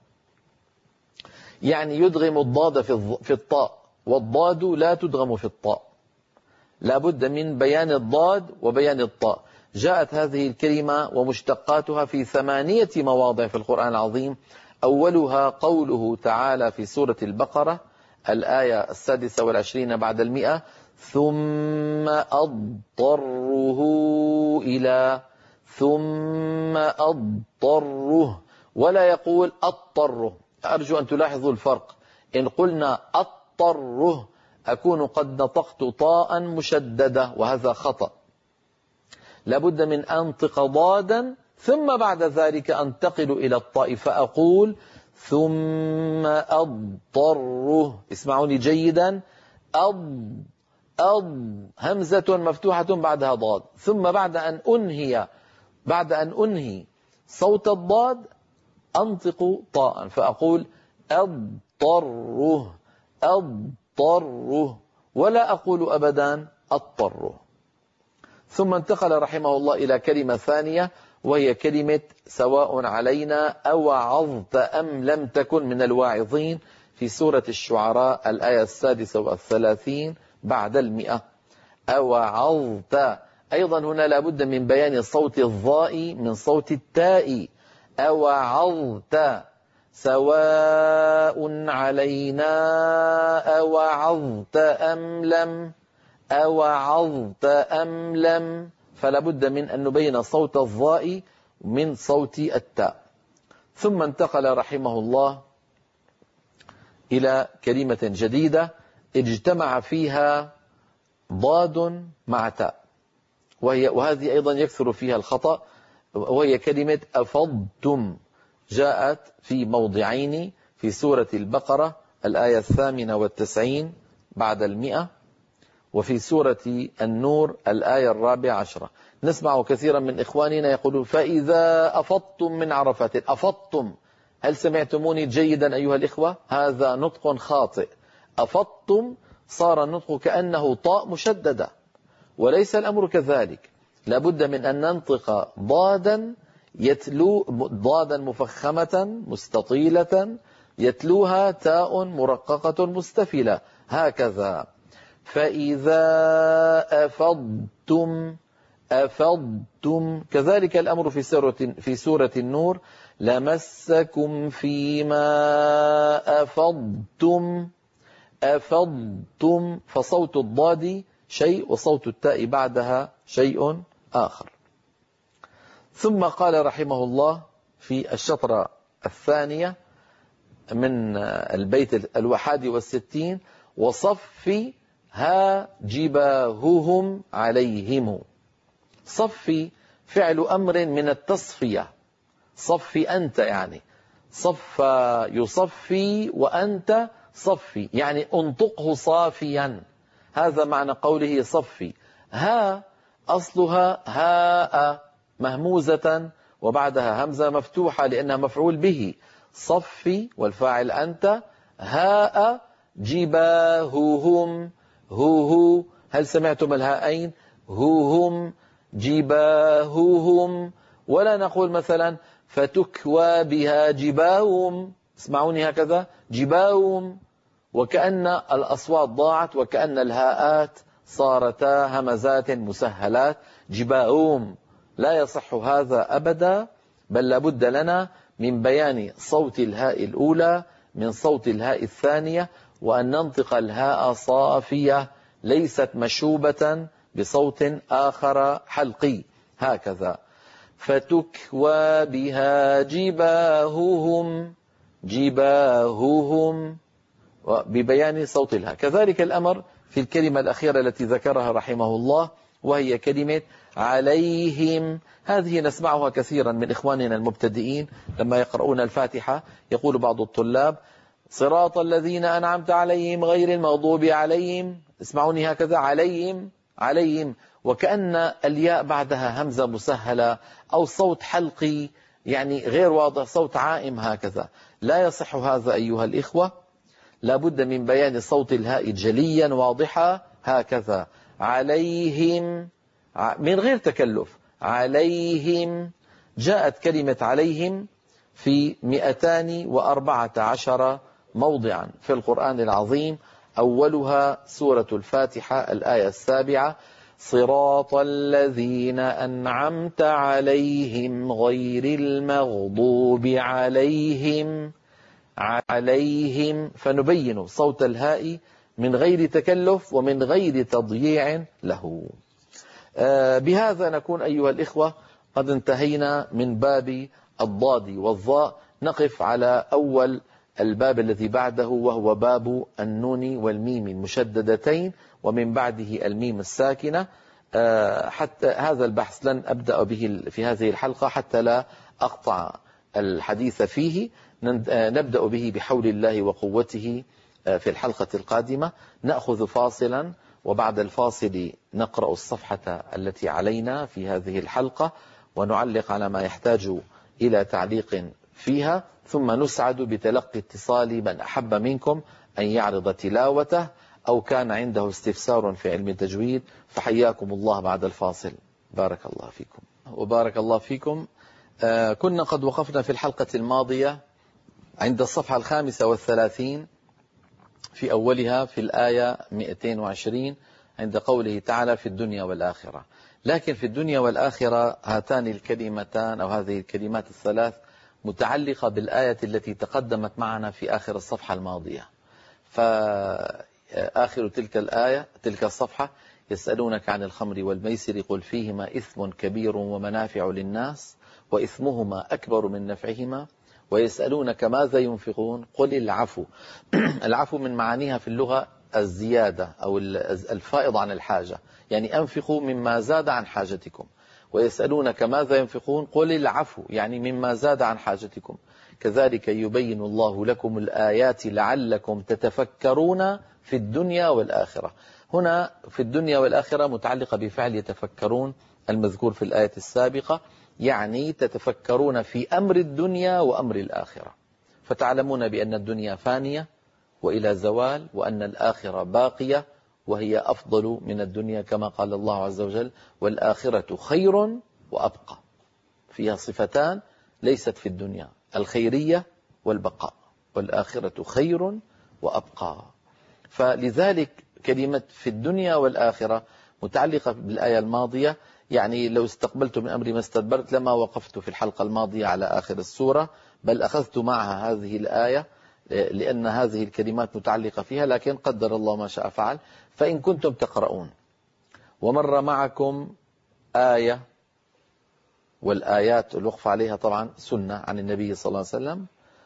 يعني يدغم الضاد في الطاء، والضاد لا تدغم في الطاء، لا بد من بيان الضاد وبيان الطاء. جاءت هذه الكلمة ومشتقاتها في ثمانية مواضع في القرآن العظيم. أولها قوله تعالى في سورة البقرة الآية السادسة والعشرين بعد المئة: ثم أضطره إلى. ثم أضطره، ولا يقول أضطره. أرجو أن تلاحظوا الفرق. إن قلنا أضطره أكون قد نطقت طاء مشددة، وهذا خطأ. لابد من أنطق ضادا ثم بعد ذلك أنتقل إلى الطاء فأقول ثم أضطره. اسمعوني جيدا. أض أض همزة مفتوحة بعدها ضاد، ثم بعد أن أنهي بعد أن أنهي صوت الضاد أنطق طاء فأقول أضطره أضطره، ولا أقول أبدا أضطره. ثم انتقل رحمه الله إلى كلمة ثانية، وهي كلمة سواء علينا أوعظت أم لم تكن من الواعظين في سورة الشعراء الآية السادسة والثلاثين بعد المئة. أوعظت. أيضا هنا لابد من بيان صوت الظاء من صوت التاء. أوعظت. سواء علينا أوعظت أم لم أوعظت أم لم، فلا بد من أن نبين صوت الظاء من صوت التاء. ثم انتقل رحمه الله إلى كلمة جديدة اجتمع فيها ضاد مع تاء، وهي وهذه أيضا يكثر فيها الخطأ، وهي كلمة أفضتم. جاءت في موضعين في سورة البقرة الآية الثامنة والتسعين بعد المئة، وفي سورة النور الآية الرابعة عشرة. نسمع كثيرا من إخواننا يقولون فإذا أفضتم من عرفات. أفضتم، هل سمعتموني جيدا أيها الإخوة؟ هذا نطق خاطئ. أفضتم صار النطق كأنه طاء مشددة، وليس الأمر كذلك. لابد من أن ننطق ضادا يتلو ضادا مفخمة مستطيلة يتلوها تاء مرققة مستفلة، هكذا. فإذا أفضتم أفضتم. كذلك الأمر في سورة في سورة النور لمسكم فيما أفضتم أفضتم، فصوت الضاد شيء وصوت التاء بعدها شيء آخر. ثم قال رحمه الله في الشطرة الثانية من البيت الواحد والستين وصف ها جباههم عليهم. صف فعل أمر من التصفية، صف أنت يعني صف يصفي وأنت صفي، يعني انطقه صافيا، هذا معنى قوله صفي. ها أصلها هاء مهموزة وبعدها همزة مفتوحة لأنها مفعول به، صفي والفاعل أنت، هاء جباههم هو هو. هل سمعتم الهاءين؟ هوهم جباههم. ولا نقول مثلا فتكوى بها جباههم، اسمعوني هكذا جباههم، وكأن الأصوات ضاعت وكأن الهاءات صارتا همزات مسهلات جباههم. لا يصح هذا أبدا، بل لابد لنا من بيان صوت الهاء الأولى من صوت الهاء الثانية، وأن ننطق الهاء صافية ليست مشوبة بصوت آخر حلقي، هكذا. فتكوى بها جباههم جباههم ببيان صوت الهاء. كذلك الأمر في الكلمة الأخيرة التي ذكرها رحمه الله، وهي كلمة عليهم. هذه نسمعها كثيرا من إخواننا المبتدئين لما يقرؤون الفاتحة، يقول بعض الطلاب صراط الذين أنعمت عليهم غير المغضوب عليهم، اسمعوني هكذا عليهم عليهم، وكأن الياء بعدها همزة مسهلة أو صوت حلقي يعني غير واضح، صوت عائم هكذا. لا يصح هذا أيها الإخوة، لا بد من بيان صوت الهاء جليا واضحا، هكذا عليهم من غير تكلف. عليهم جاءت كلمة عليهم في مئتان وأربعة عشر موضعا في القرآن العظيم، أولها سورة الفاتحة الآية السابعة صراط الذين أنعمت عليهم غير المغضوب عليهم عليهم. فنبين صوت الهاء من غير تكلف ومن غير تضييع له. بهذا نكون أيها الإخوة قد انتهينا من باب الضاد والظاء. نقف على أول الباب الذي بعده، وهو باب النون والميم المشددتين ومن بعده الميم الساكنة. حتى هذا البحث لن أبدأ به في هذه الحلقة حتى لا أقطع الحديث فيه، نبدأ به بحول الله وقوته في الحلقة القادمة. نأخذ فاصلا، وبعد الفاصل نقرأ الصفحة التي علينا في هذه الحلقة ونعلق على ما يحتاج إلى تعليق فيها، ثم نسعد بتلقي اتصال من أحب منكم أن يعرض تلاوته أو كان عنده استفسار في علم التجويد. فحياكم الله بعد الفاصل. بارك الله فيكم وبارك الله فيكم. آه كنا قد وقفنا في الحلقة الماضية عند الصفحة الخامسة والثلاثين في أولها في الآية مئتين وعشرين عند قوله تعالى في الدنيا والآخرة. لكن في الدنيا والآخرة هاتان الكلمتان أو هذه الكلمات الثلاث متعلقة بالآية التي تقدمت معنا في آخر الصفحة الماضية. فآخر تلك الآية تلك الصفحة يسألونك عن الخمر والميسر قل فيهما إثم كبير ومنافع للناس وإثمهما أكبر من نفعهما ويسألونك ماذا ينفقون قل العفو. العفو من معانيها في اللغة الزيادة أو الفائض عن الحاجة، يعني أنفقوا مما زاد عن حاجتكم. ويسألونك ماذا ينفقون قل العفو، يعني مما زاد عن حاجتكم. كذلك يبين الله لكم الآيات لعلكم تتفكرون في الدنيا والآخرة. هنا في الدنيا والآخرة متعلقة بفعل يتفكرون المذكور في الآية السابقة، يعني تتفكرون في أمر الدنيا وأمر الآخرة، فتعلمون بأن الدنيا فانية وإلى زوال، وأن الآخرة باقية وهي أفضل من الدنيا، كما قال الله عز وجل: والآخرة خير وأبقى. فيها صفتان ليست في الدنيا: الخيرية والبقاء، والآخرة خير وأبقى. فلذلك كلمة في الدنيا والآخرة متعلقة بالآية الماضية. يعني لو استقبلت من أمري ما استدبرت لما وقفت في الحلقة الماضية على آخر السورة، بل أخذت معها هذه الآية لأن هذه الكلمات متعلقة فيها، لكن قدر الله ما شاء فعل. فإن كنتم تقرؤون ومر معكم آية، والآيات الوقف عليها طبعا سنة عن النبي صلى الله عليه وسلم،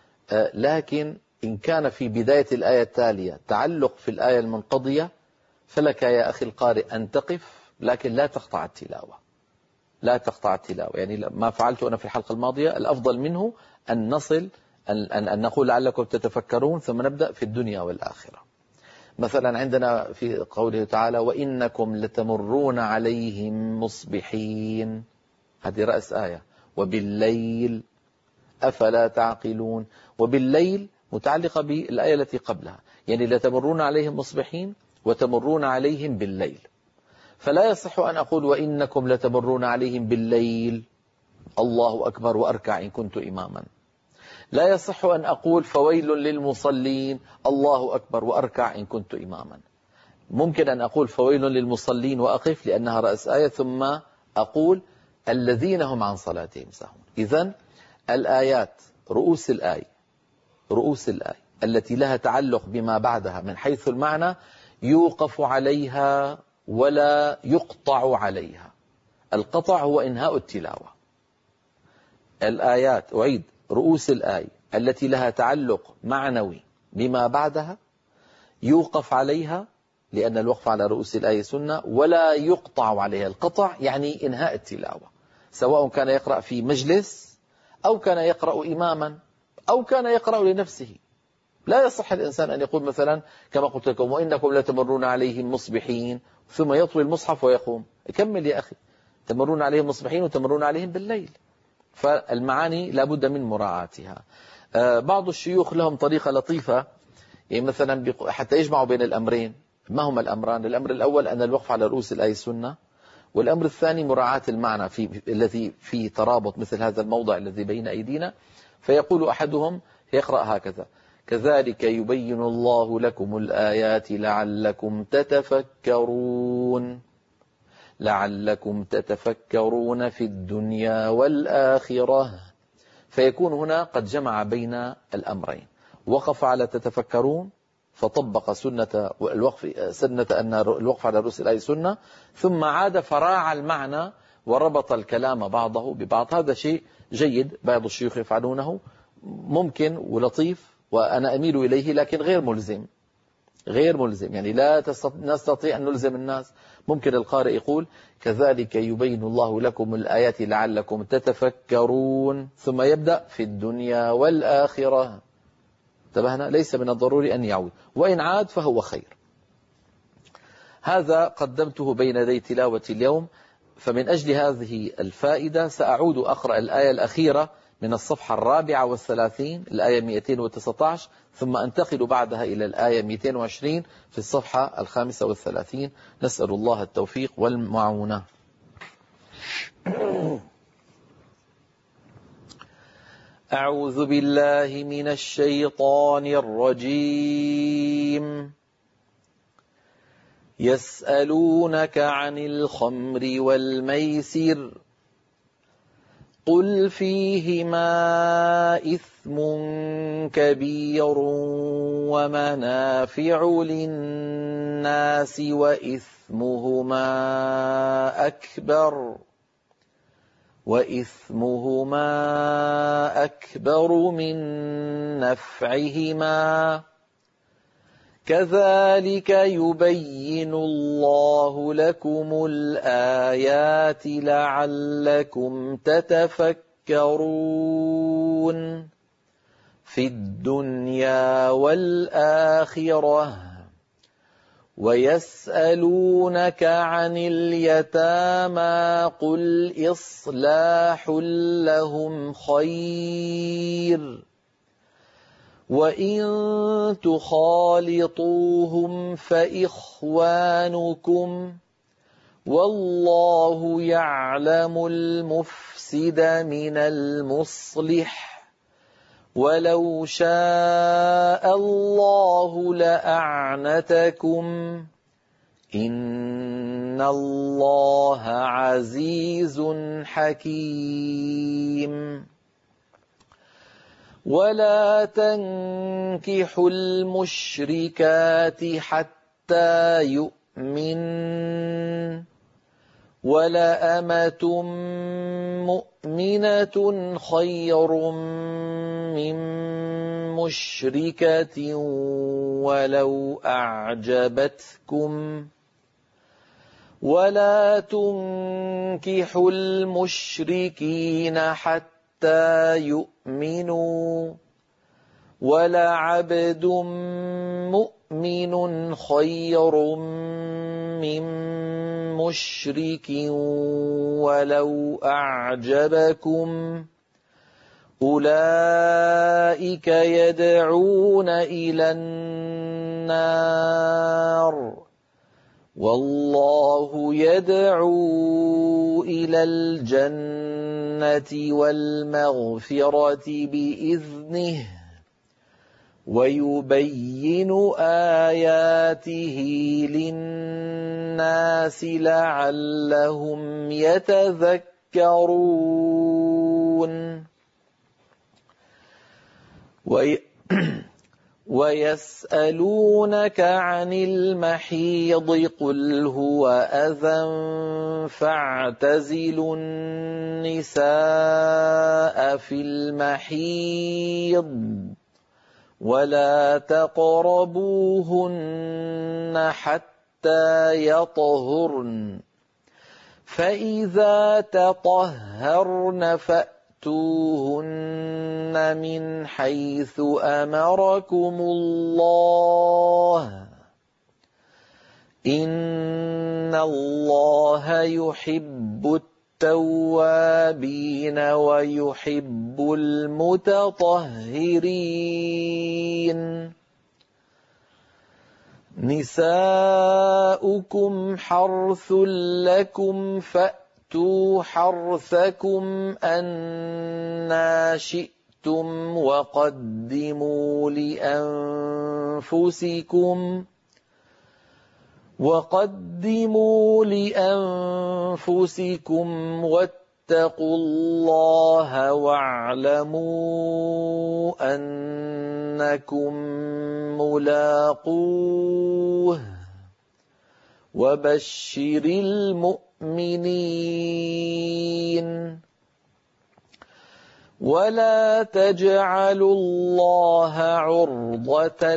لكن إن كان في بداية الآية التالية تعلق في الآية المنقضية، فلك يا أخي القارئ أن تقف، لكن لا تقطع التلاوة، لا تقطع التلاوة. يعني ما فعلته أنا في الحلقة الماضية الأفضل منه أن نصل أن, أن, أن نقول لعلكم تتفكرون ثم نبدأ في الدنيا والآخرة. مثلا عندنا في قوله تعالى: وإنكم لتمرون عليهم مصبحين، هذه رأس آية. وبالليل أفلا تعقلون، وبالليل متعلقة بالآية التي قبلها، يعني لتمرون عليهم مصبحين وتمرون عليهم بالليل. فلا يصح أن أقول وإنكم لتمرون عليهم بالليل الله أكبر وأركع إن كنت إماما. لا يصح أن أقول فويل للمصلين الله أكبر وأركع إن كنت إماما. ممكن أن أقول فويل للمصلين وأقف لأنها رأس آية، ثم أقول الذين هم عن صلاتهم ساهون. إذن الآيات رؤوس الآية رؤوس الآية التي لها تعلق بما بعدها من حيث المعنى يوقف عليها ولا يقطع عليها. القطع هو إنهاء التلاوة. الآيات، أعيد، رؤوس الآية التي لها تعلق معنوي بما بعدها يوقف عليها، لأن الوقف على رؤوس الآية سنة، ولا يقطع عليها. القطع يعني إنهاء التلاوة، سواء كان يقرأ في مجلس أو كان يقرأ إماما أو كان يقرأ لنفسه. لا يصح الإنسان أن يقول مثلا كما قلت لكم وإنكم لتمرون عليهم مصبحين ثم يطوي المصحف ويقوم. كمل يا أخي، تمرون عليهم مصبحين وتمرون عليهم بالليل. فالمعاني لابد من مراعاتها. بعض الشيوخ لهم طريقة لطيفة، يعني مثلا حتى يجمعوا بين الأمرين. ما هما الأمران؟ الأمر الأول أن الوقف على رؤوس الآية سنة، والأمر الثاني مراعاة المعنى في الذي في ترابط مثل هذا الموضع الذي بين أيدينا. فيقول أحدهم يقرأ هكذا: كذلك يبين الله لكم الآيات لعلكم تتفكرون، لعلكم تتفكرون في الدنيا والآخرة. فيكون هنا قد جمع بين الأمرين، وقف على تتفكرون فطبق سنة الوقف، سنة أن الوقف على رؤوس الآية سنة، ثم عاد فراع المعنى وربط الكلام بعضه ببعض. هذا شيء جيد، بعض الشيوخ يفعلونه، ممكن ولطيف وأنا أميل إليه، لكن غير ملزم، غير ملزم. يعني لا نستطيع أن نلزم الناس. ممكن القارئ يقول كذلك يبين الله لكم الآيات لعلكم تتفكرون، ثم يبدأ في الدنيا والآخرة. انتبهنا؟ ليس من الضروري أن يعود، وإن عاد فهو خير. هذا قدمته بين يدي تلاوة اليوم. فمن أجل هذه الفائدة سأعود أقرأ الآية الأخيرة من الصفحة الرابعة والثلاثين، الآية مئتين وتسعة عشر، ثم أنتقل بعدها إلى الآية مئتين وعشرين في الصفحة الخامسة والثلاثين. نسأل الله التوفيق والمعونة. أعوذ بالله من الشيطان الرجيم. يسألونك عن الخمر والميسر قل فيهما إثم كبير ومنافع للناس وإثمهما أكبر وإثمهما أكبر من نفعهما كذلك يبين الله لكم الآيات لعلكم تتفكرون. في الدنيا والآخرة ويسألونك عن اليتامى قل إصلاح لهم خير وإن تخالطوهم فإخوانكم والله يعلم المفسد من المصلح ولو شاء الله لأعنتكم إن الله عزيز حكيم ولا تنكحوا المشركات حتى يؤمن ولأمة مؤمنة خير من مشركة ولو أعجبتكم ولا تنكحوا المشركين حتى يؤمنوا ولعبد مؤمن خير من مشرك ولو أعجبكم أولئك يدعون إلى النار والله يدعو إلى الجنة والمغفرة بإذنه ويبين آياته للناس لعلهم يتذكرون ويسألونك عن المحيض قل هو أذى فاعتزلوا النساء في المحيض ولا تقربوهن حتى يطهرن فإذا تطهرن فأتوهن من حيث أمركم الله إن الله يحب التوابين ويحب المتطهرين نساؤكم حرث لكم فأتوا حرثكم أنى شئتم وقدموا لأنفسكم وقدموا لأنفسكم واتقوا الله واعلموا أنكم ملاقوه وبشر المؤمنين ولا تجعلوا الله عرضة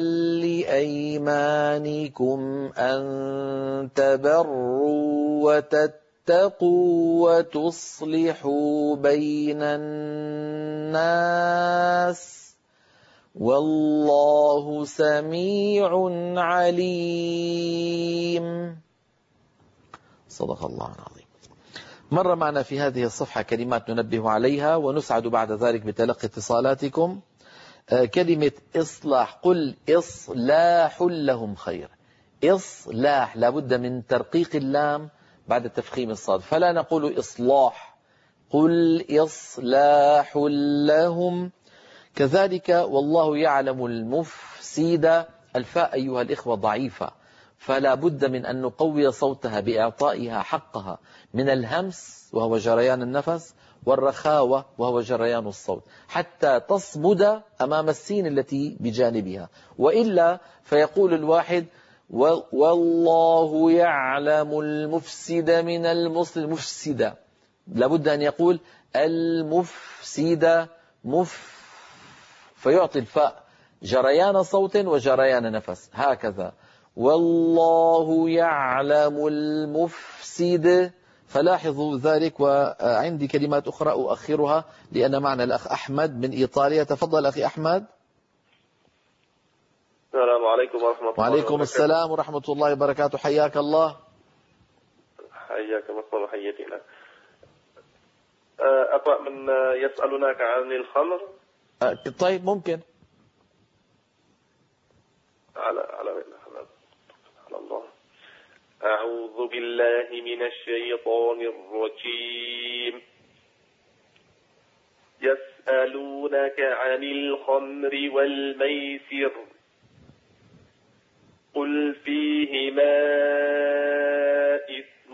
لأيمانكم أن تبروا وتتقوا وتصلحوا بين الناس والله سميع عليم. صدق الله العظيم. مر معنا في هذه الصفحة كلمات ننبه عليها ونسعد بعد ذلك بتلقي اتصالاتكم. كلمة إصلاح قل إصلاح لهم خير. إصلاح لابد من ترقيق اللام بعد تفخيم الصاد فلا نقول إصلاح قل إصلاح لهم. كذلك والله يعلم المفسد الفاء أيها الإخوة ضعيفة فلا بد من أن نقوي صوتها بإعطائها حقها من الهمس وهو جريان النفس والرخاوة وهو جريان الصوت حتى تصمد أمام السين التي بجانبها وإلا فيقول الواحد والله يعلم المفسد من المفسد لابد أن يقول المفسد مف فيعطي الفاء جريان صوت وجريان نفس هكذا والله يعلم المفسد فلاحظوا ذلك. وعندي كلمات أخرى أؤخرها لأن معنا الأخ أحمد من إيطاليا. تفضل أخي أحمد.
عليكم ورحمة الله
وعليكم
وبركاته.
السلام ورحمة الله وبركاته. حياك الله.
حياك الله وحياتنا. أقرأ من يسألونك عن الخمر.
طيب ممكن.
على على على الله. أعوذ بالله من الشيطان الرجيم. يسألونك عن الخمر والميسر قل فيهما إثم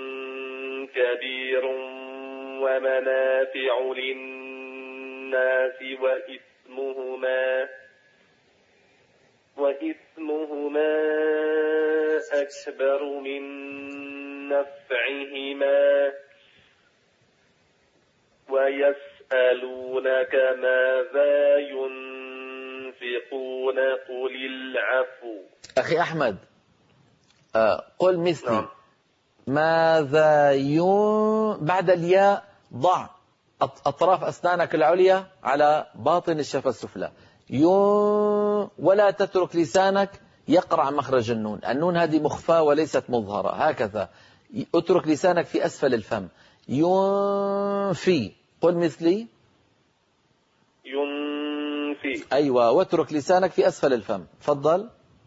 كبير ومنافع للناس وإثمهما وإثمهما أكبر من نفعهما ويسألونك ماذا ينفقون قل العفو.
أخي أحمد آه قل مثلي. نعم. ماذا ين بعد الياء ضع أطراف أسنانك العليا على باطن الشفة السفلى. ين ولا تترك لسانك يقرع مخرج النون. النون هذه مخفاة وليست مظهرة. هكذا اترك لسانك في أسفل الفم. ينفي. قل مثلي.
ينفي.
أيوة واترك لسانك في أسفل الفم. تفضل.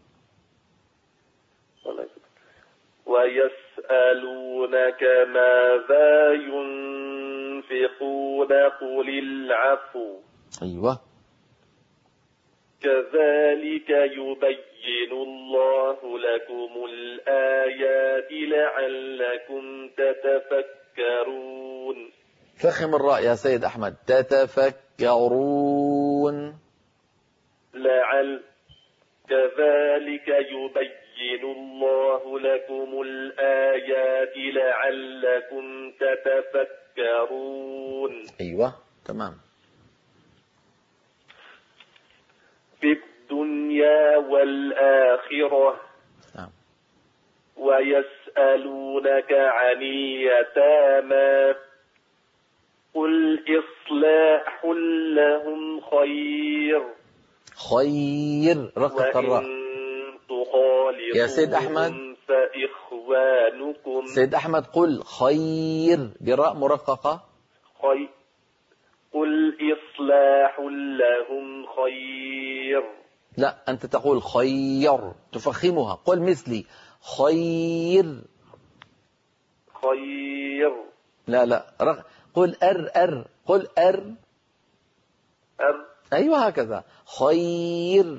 ويسألونك ماذا ينفقون قل العفو.
أيوة.
كذلك يبين الله لكم الآيات لعلكم تتفكرون.
فخم الراء يا سيد أحمد. تتفكرون.
لعل كذلك يبين الله لكم الآيات لعلكم تتفكرون.
أيوة تمام.
في الدنيا والآخرة.
نعم.
ويسألونك عن اليتامى قل إصلاح لهم خير.
خير رقق الراء يا سيد أحمد.
فإخوانكم.
سيد أحمد قل خير براء مرققة.
خير. قل إصلاح لهم خير.
لا أنت تقول خير تفخمها. قل مثلي خير.
خير.
لا لا رق... قل أر أر. قل أر
أر.
أيوة هكذا. خير.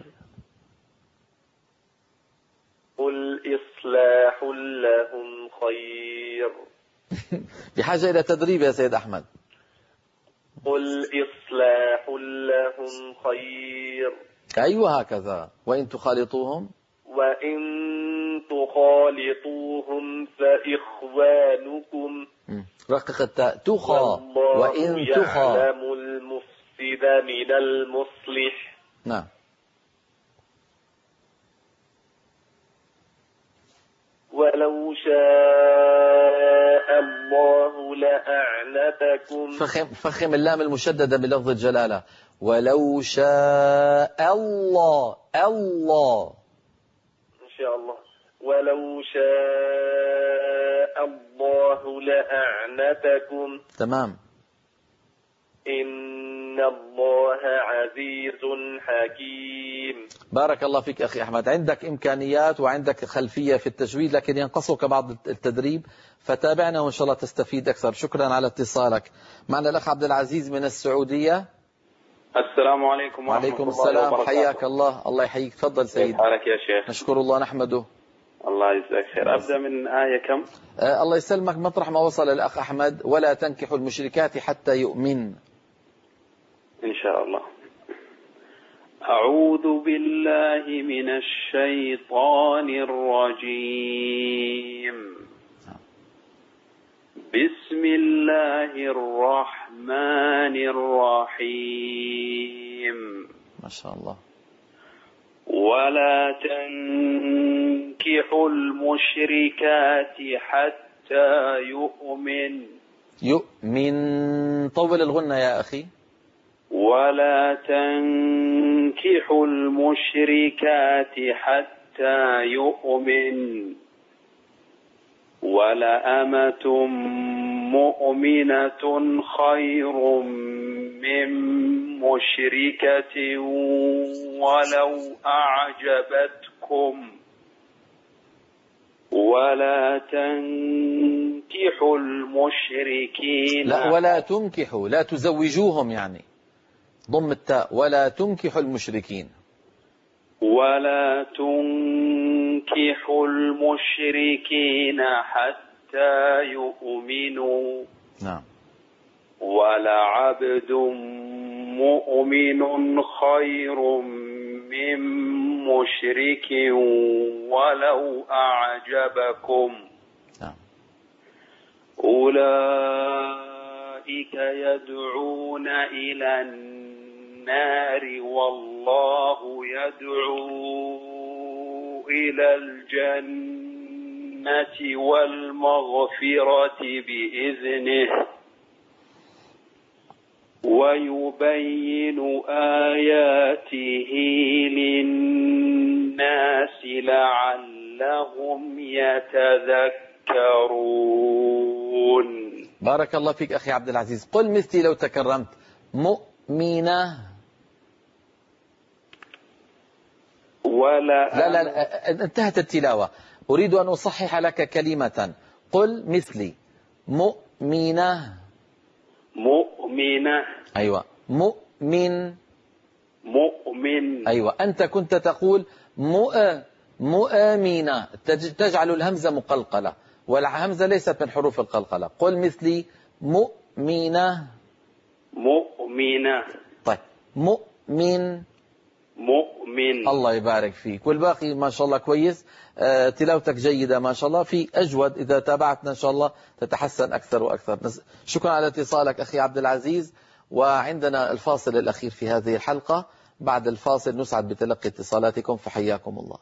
قل إصلاح لهم خير.
بحاجة إلى تدريب يا سيد أحمد.
قل إصلاح لهم خير.
أيوة هكذا. وإن تخالطوهم.
وإن تخالطوهم فإخوانكم.
رقق التاء. تخا. وإن تخا.
يعلم المفسد من المصلح.
نعم.
ولو شاء الله لأعنتكم.
فخم, فخم اللام المشددة بلفظ الجلالة. ولو شاء الله. الله
إن شاء الله. ولو شاء الله لأعنتكم.
تمام.
إن الله عزيز حكيم.
بارك الله فيك أخي أحمد. عندك إمكانيات وعندك خلفية في التجويد لكن ينقصك بعض التدريب فتابعنا وإن شاء الله تستفيد أكثر. شكرا على اتصالك. معنا الأخ عبد العزيز من السعودية.
السلام عليكم ورحمة
وعليكم
الله
السلام
وبركاته.
حياك الله. الله يحييك. تفضل سيد.
كيف حالك يا شيخ؟
نشكر الله نحمده.
الله يجزاك خير. أبدأ من آية كم؟
آه الله يسلمك. مطرح ما وصل الأخ أحمد. ولا تنكحوا المشركات حتى يؤمن.
إن شاء الله. أعوذ بالله من الشيطان الرجيم. بسم الله الرحمن الرحيم.
ما شاء الله.
ولا تنكحوا المشركات حتى يؤمن.
يؤمن. طول الغنة يا أخي.
ولا تنكحوا المشركات حتى يؤمن ولأمة مؤمنة خير من مشركة ولو أعجبتكم ولا تنكحوا المشركين.
لا، ولا تنكحوا، لا تزوجوهم، يعني ضم التاء، ولا تنكحوا المشركين.
ولا تنكحوا المشركين حتى يؤمنوا.
نعم.
ولعبد مؤمن خير من مشرك ولو أعجبكم.
نعم.
أولئك يدعون إلى النار والله يدعو إلى الجنة والمغفرة بإذنه ويبين آياته للناس لعلهم يتذكرون.
بارك الله فيك أخي عبد العزيز. قل مثلي لو تكرمت. مؤمنة.
ولا
لا لا, لا انتهت التلاوة. أريد أن أصحح لك كلمة. قل مثلي. مؤمنة.
مؤمنة.
أيوة. مؤمن.
مؤمن.
أيوة. أنت كنت تقول مؤ مؤمنة، تجعل الهمزة مقلقلة، والهمزة ليست من حروف القلقلة. قل مثلي. مؤمنة.
مؤمنة.
طيب. مؤمن.
مؤمن.
الله يبارك فيك. والباقي ما شاء الله كويس. آه تلاوتك جيدة ما شاء الله. في أجود إذا تابعتنا إن شاء الله تتحسن أكثر وأكثر. شكرا على اتصالك أخي عبد العزيز. وعندنا الفاصل الأخير في هذه الحلقة. بعد الفاصل نسعد بتلقي اتصالاتكم، فحياكم الله.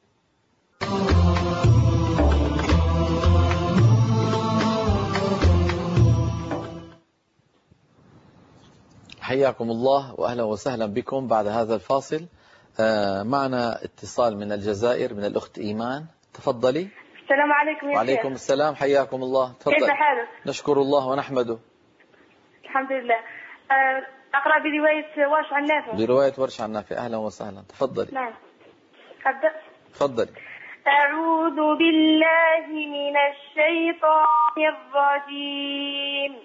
حياكم الله وأهلا وسهلا بكم بعد هذا الفاصل. آه معنا اتصال من الجزائر من الأخت إيمان. تفضلي.
السلام عليكم يا
وعليكم
شيخ.
السلام، حياكم الله. تفضل.
كيف حالك؟
نشكر الله ونحمده.
الحمد لله. أقرأ برواية ورش عن نافع.
برواية ورش عن نافع. أهلا وسهلا. تفضلي.
نعم. أبدأ.
تفضلي.
أعوذ بالله من الشيطان الرجيم.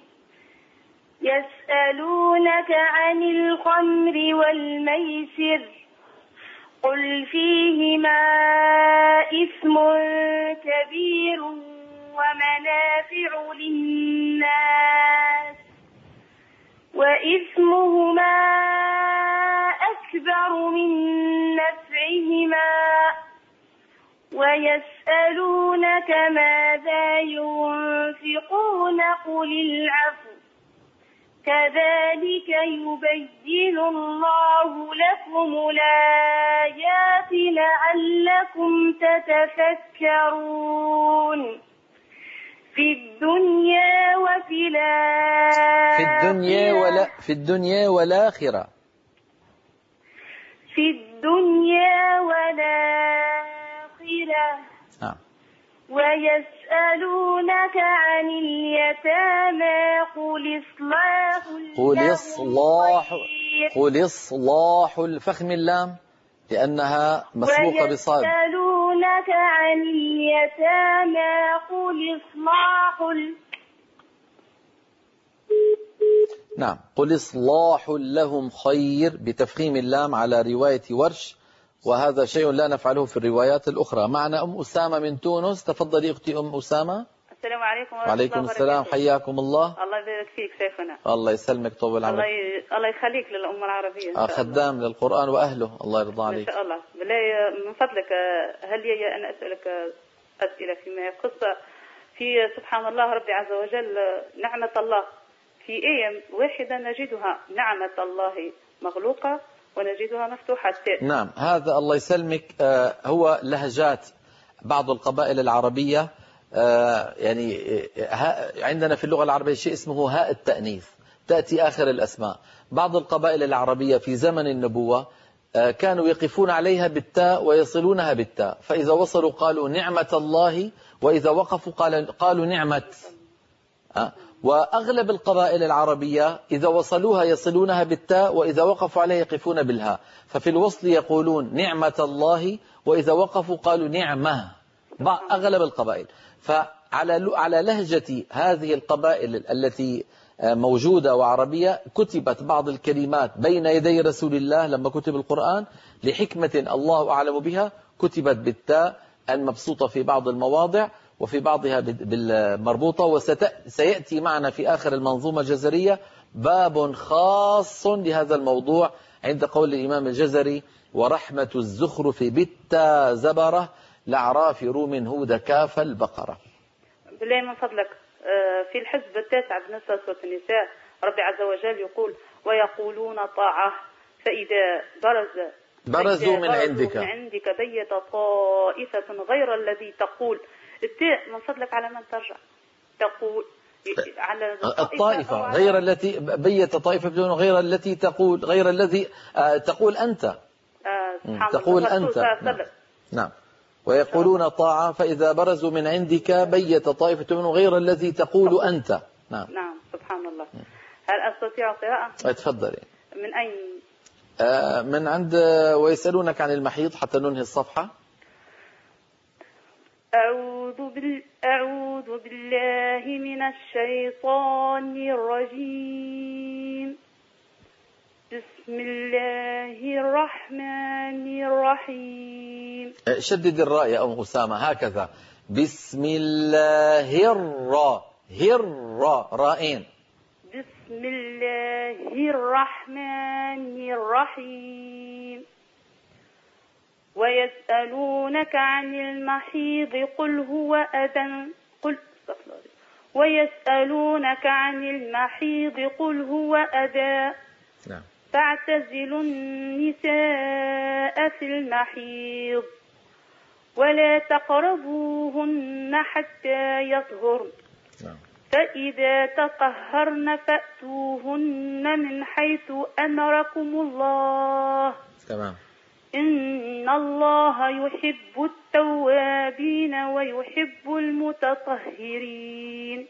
يسألونك عن الخمر والميسر قل فيهما إثم كبير ومنافع للناس وإثمهما أكبر من نفعهما ويسألونك ماذا ينفقون قل العفو كذلك يبين الله لكم الآيات لعلكم تتفكرون في الدنيا وفي الآخرة.
في الدنيا ولا في الدنيا والآخرة.
في الدنيا والآخرة.
نعم.
ويسألونك عن اليتامى قل إصلاح
قل إصلاح قل إصلاح الفخم اللام لأنها مسبوقة بصاد.
ويسألونك عن اليتامى قل إصلاح.
نعم. قل إصلاح لهم خير بتفخيم اللام على رواية ورش، وهذا شيء لا نفعله في الروايات الأخرى. معنا أم أسامة من تونس. تفضلي أختي أم أسامة.
السلام عليكم ورحمة
وعليكم
الله
السلام،
وبركاته.
حياكم الله.
الله يبارك فيك شيخنا.
الله يسلمك طول العمر.
الله ي... الله يخليك للأمة العربية.
آه خدام للقرآن وأهله، الله يرضى عليك.
إن شاء الله. بالله من فضلك هل لي أن أسألك أسئلة فيما يخص في سبحان الله ربي عز وجل نعمة الله في أيام واحدة نجدها نعمة الله مغلوقة ونجدها مفتوحة.
نعم، هذا الله يسلمك آه هو لهجات بعض القبائل العربية. آه يعني آه عندنا في اللغة العربية شيء اسمه هاء التأنيث، تأتي آخر الأسماء. بعض القبائل العربية في زمن النبوة كانوا يقفون عليها بالتاء ويصلونها بالتاء، فإذا وصلوا قالوا نعمة الله، وإذا وقفوا قالوا نعمة. وأغلب القبائل العربية إذا وصلوها يصلونها بالتاء، وإذا وقفوا عليها يقفون بالهاء، ففي الوصل يقولون نعمة الله، وإذا وقفوا قالوا نعمة. أغلب القبائل. فعلى على لهجة هذه القبائل التي موجودة وعربية كتبت بعض الكلمات بين يدي رسول الله لما كتب القرآن لحكمة الله أعلم بها، كتبت بالتاء المبسوطة في بعض المواضع وفي بعضها بالمربوطة. وسيأتي معنا في آخر المنظومة الجزرية باب خاص لهذا الموضوع عند قول الإمام الجزري ورحمة الزخرف بالتا زبرة لعراف روم هود كاف البقرة.
بالله من فضلك في الحزب التاسع بالنسبة سورة النساء ربي عز وجل يقول ويقولون طاعة فإذا برز
برزوا من عندك
من عندك بيت طائفة غير الذي تقول. التاء من فضلك على من ترجع تقول على
الطائفة غير التي بيت طائفة غير التي تقول غير الذي تقول أنت
آه
تقول أنت. نعم. نعم. ويقولون طاعة فإذا برزوا من عندك بيت طائفة منهم غير الذي تقول أنت. نعم.
نعم سبحان الله. هل أستطيع قراءة؟
تفضلي.
من أين؟
آه من عند ويسألونك عن المحيض حتى ننهي الصفحة.
أعوذ, بال... أعوذ بالله من الشيطان الرجيم. بسم الله الرحمن الرحيم.
شدد الراء يا أم أسامة هكذا. بسم الله الراء هر رائين.
بسم الله الرحمن الرحيم. ويسألونك عن المحيض قل هو أذى قل ويسألونك عن المحيض قل هو أذى
نعم.
فاعتزلوا النساء في المحيض ولا تقربوهن حتى يطهرن
نعم.
فإذا تطهرن فأتوهن من حيث أمركم الله.
تمام.
إن الله يحب التوابين ويحب المتطهرين.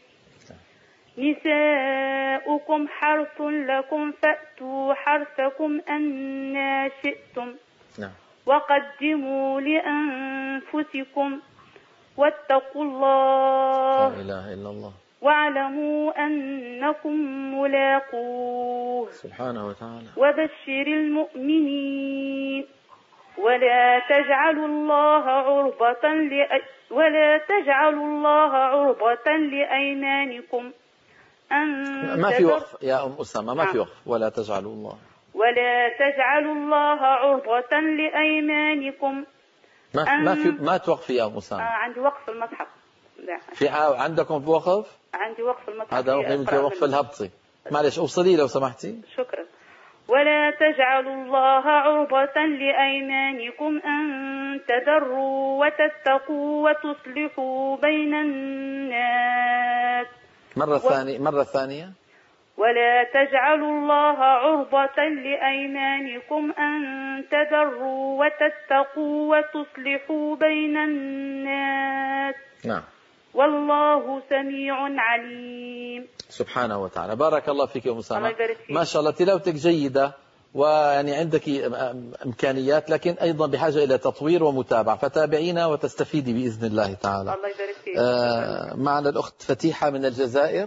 نساؤكم حرث لكم فأتوا حرثكم أنى شئتم.
نعم.
وقدموا لأنفسكم واتقوا الله.
لا إله إلا الله.
واعلموا أنكم ملاقوه.
سبحانه وتعالى.
وبشر المؤمنين. ولا تجعلوا الله عرضة لأ... ولا تجعلوا الله عرضة لأيمانكم أن
ما في وقف يا أم أسامة ما في وقف. ولا تجعلوا الله
ولا تجعلوا الله عرضة لأيمانكم
ما في ما في ما توقف يا أم أسامة.
آه عندي وقف المصحف.
في عندكم في وقف؟
عندي وقف المصحف.
هذا يمكن وقف الهبطي. معلش أوصلي لو سمحتي.
شكرا. ولا تجعلوا الله عرضة لأيمانكم أن تبروا وتتقوا وتصلحوا بين الناس.
مرة ثانية مرة ثانية.
ولا تجعلوا الله عرضة لأيمانكم أن تبروا وتتقوا وتصلحوا بين الناس.
نعم.
والله سميع عليم.
سبحانه وتعالى. بارك الله فيك يا أم أسامة. ما شاء الله تلاوتك جيدة ويعني عندك إمكانيات، لكن أيضا بحاجة إلى تطوير ومتابعة، فتابعينا وتستفيدي بإذن الله تعالى.
الله يبارك فيك.
آه معنا الأخت فتيحة من الجزائر.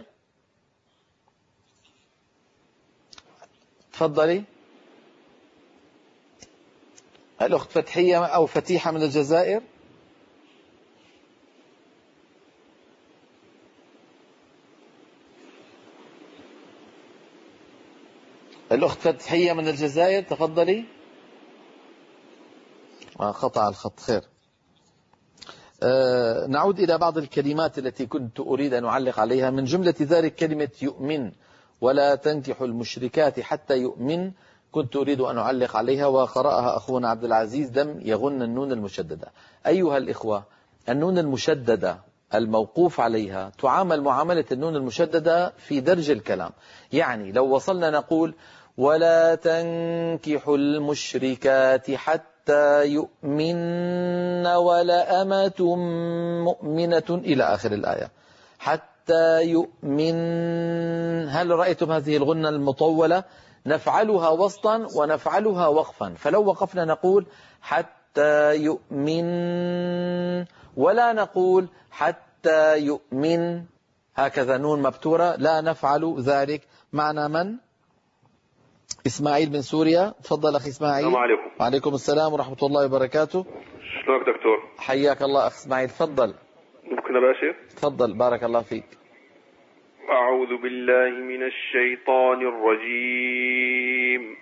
تفضلي. الأخت فتحية أو فتيحة من الجزائر. الأخت فتحية من الجزائر تفضلي. آه قطع الخط. خير. آه نعود إلى بعض الكلمات التي كنت أريد أن أعلق عليها. من جملة ذلك كلمة يؤمن. ولا تنكحوا المشركات حتى يؤمن. كنت أريد أن أعلق عليها وقرأها أخونا عبد العزيز لم يغن النون المشددة. أيها الإخوة النون المشددة الموقوف عليها تعامل معاملة النون المشددة في درج الكلام. يعني لو وصلنا نقول ولا تنكحوا المشركات حتى يؤمن ولا أمة مؤمنة إلى آخر الآية، حتى يؤمن. هل رأيتم هذه الغنة المطولة؟ نفعلها وسطا ونفعلها وقفا. فلو وقفنا نقول حتى يؤمن، ولا نقول حتى يؤمن هكذا نون مبتورة، لا نفعل ذلك. معنا من؟ إسماعيل من سوريا. تفضل أخي إسماعيل.
السلام عليكم.
وعليكم السلام ورحمة الله وبركاته.
شلونك دكتور؟
حياك الله أخي إسماعيل. تفضل.
ممكن أباشر؟
تفضل بارك الله فيك.
أعوذ بالله من الشيطان الرجيم.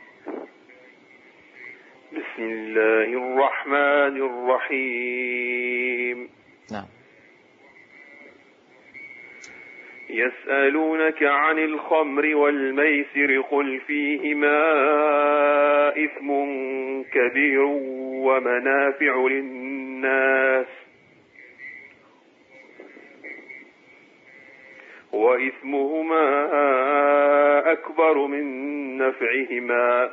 بسم الله الرحمن الرحيم.
نعم.
يسألونك عن الخمر والميسر قل فيهما إثم كبير ومنافع للناس وإثمهما أكبر من نفعهما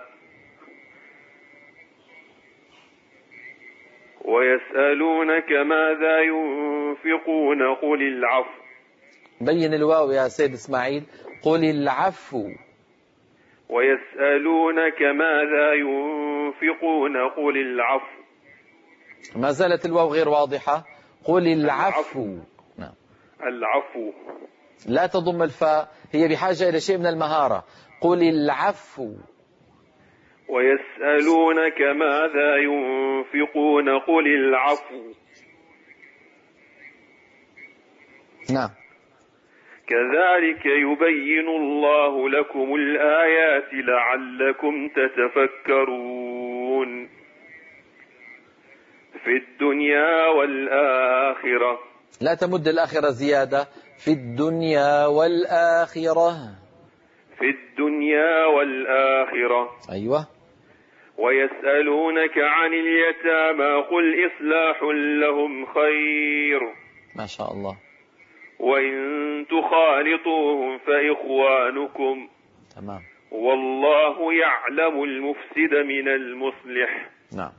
ويسألونك ماذا ينفقون قل العفو.
بين الواو يا سيد إسماعيل. قل العفو.
ويسألونك ماذا ينفقون قل العفو.
ما زالت الواو غير واضحة. قل العفو. نعم.
العفو.
لا تضم الفاء، هي بحاجة إلى شيء من المهارة. قل العفو.
ويسألونك ماذا ينفقون قل العفو.
نعم.
كذلك يبين الله لكم الآيات لعلكم تتفكرون في الدنيا والآخرة.
لا تمد الآخرة زيادة. في الدنيا والآخرة.
في الدنيا والآخرة.
أيوة.
ويسألونك عن اليتامى قل إصلاح لهم خير.
ما شاء الله.
وإن تخالطوهم فإخوانكم.
تمام.
والله يعلم المفسد من المصلح.
نعم.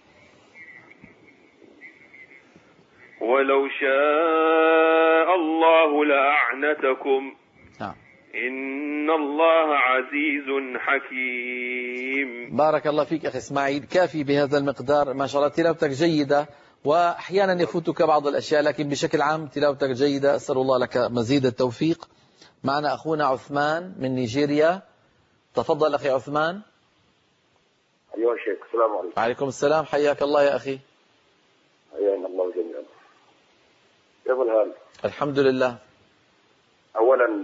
ولو شاء الله لأعنتكم.
نعم.
إن الله عزيز حكيم.
بارك الله فيك أخي إسماعيل. كافي بهذا المقدار. ما شاء الله تلاوتك جيدة، وأحيانا يفوتك بعض الأشياء، لكن بشكل عام تلاوتك جيدة. أسأل الله لك مزيد التوفيق. معنا أخونا عثمان من نيجيريا. تفضل أخي عثمان.
أيها الشيخ. السلام عليكم.
وعليكم السلام. حياك الله يا أخي.
حيانا الله جميعا. كيف الحال؟
الحمد لله.
أولا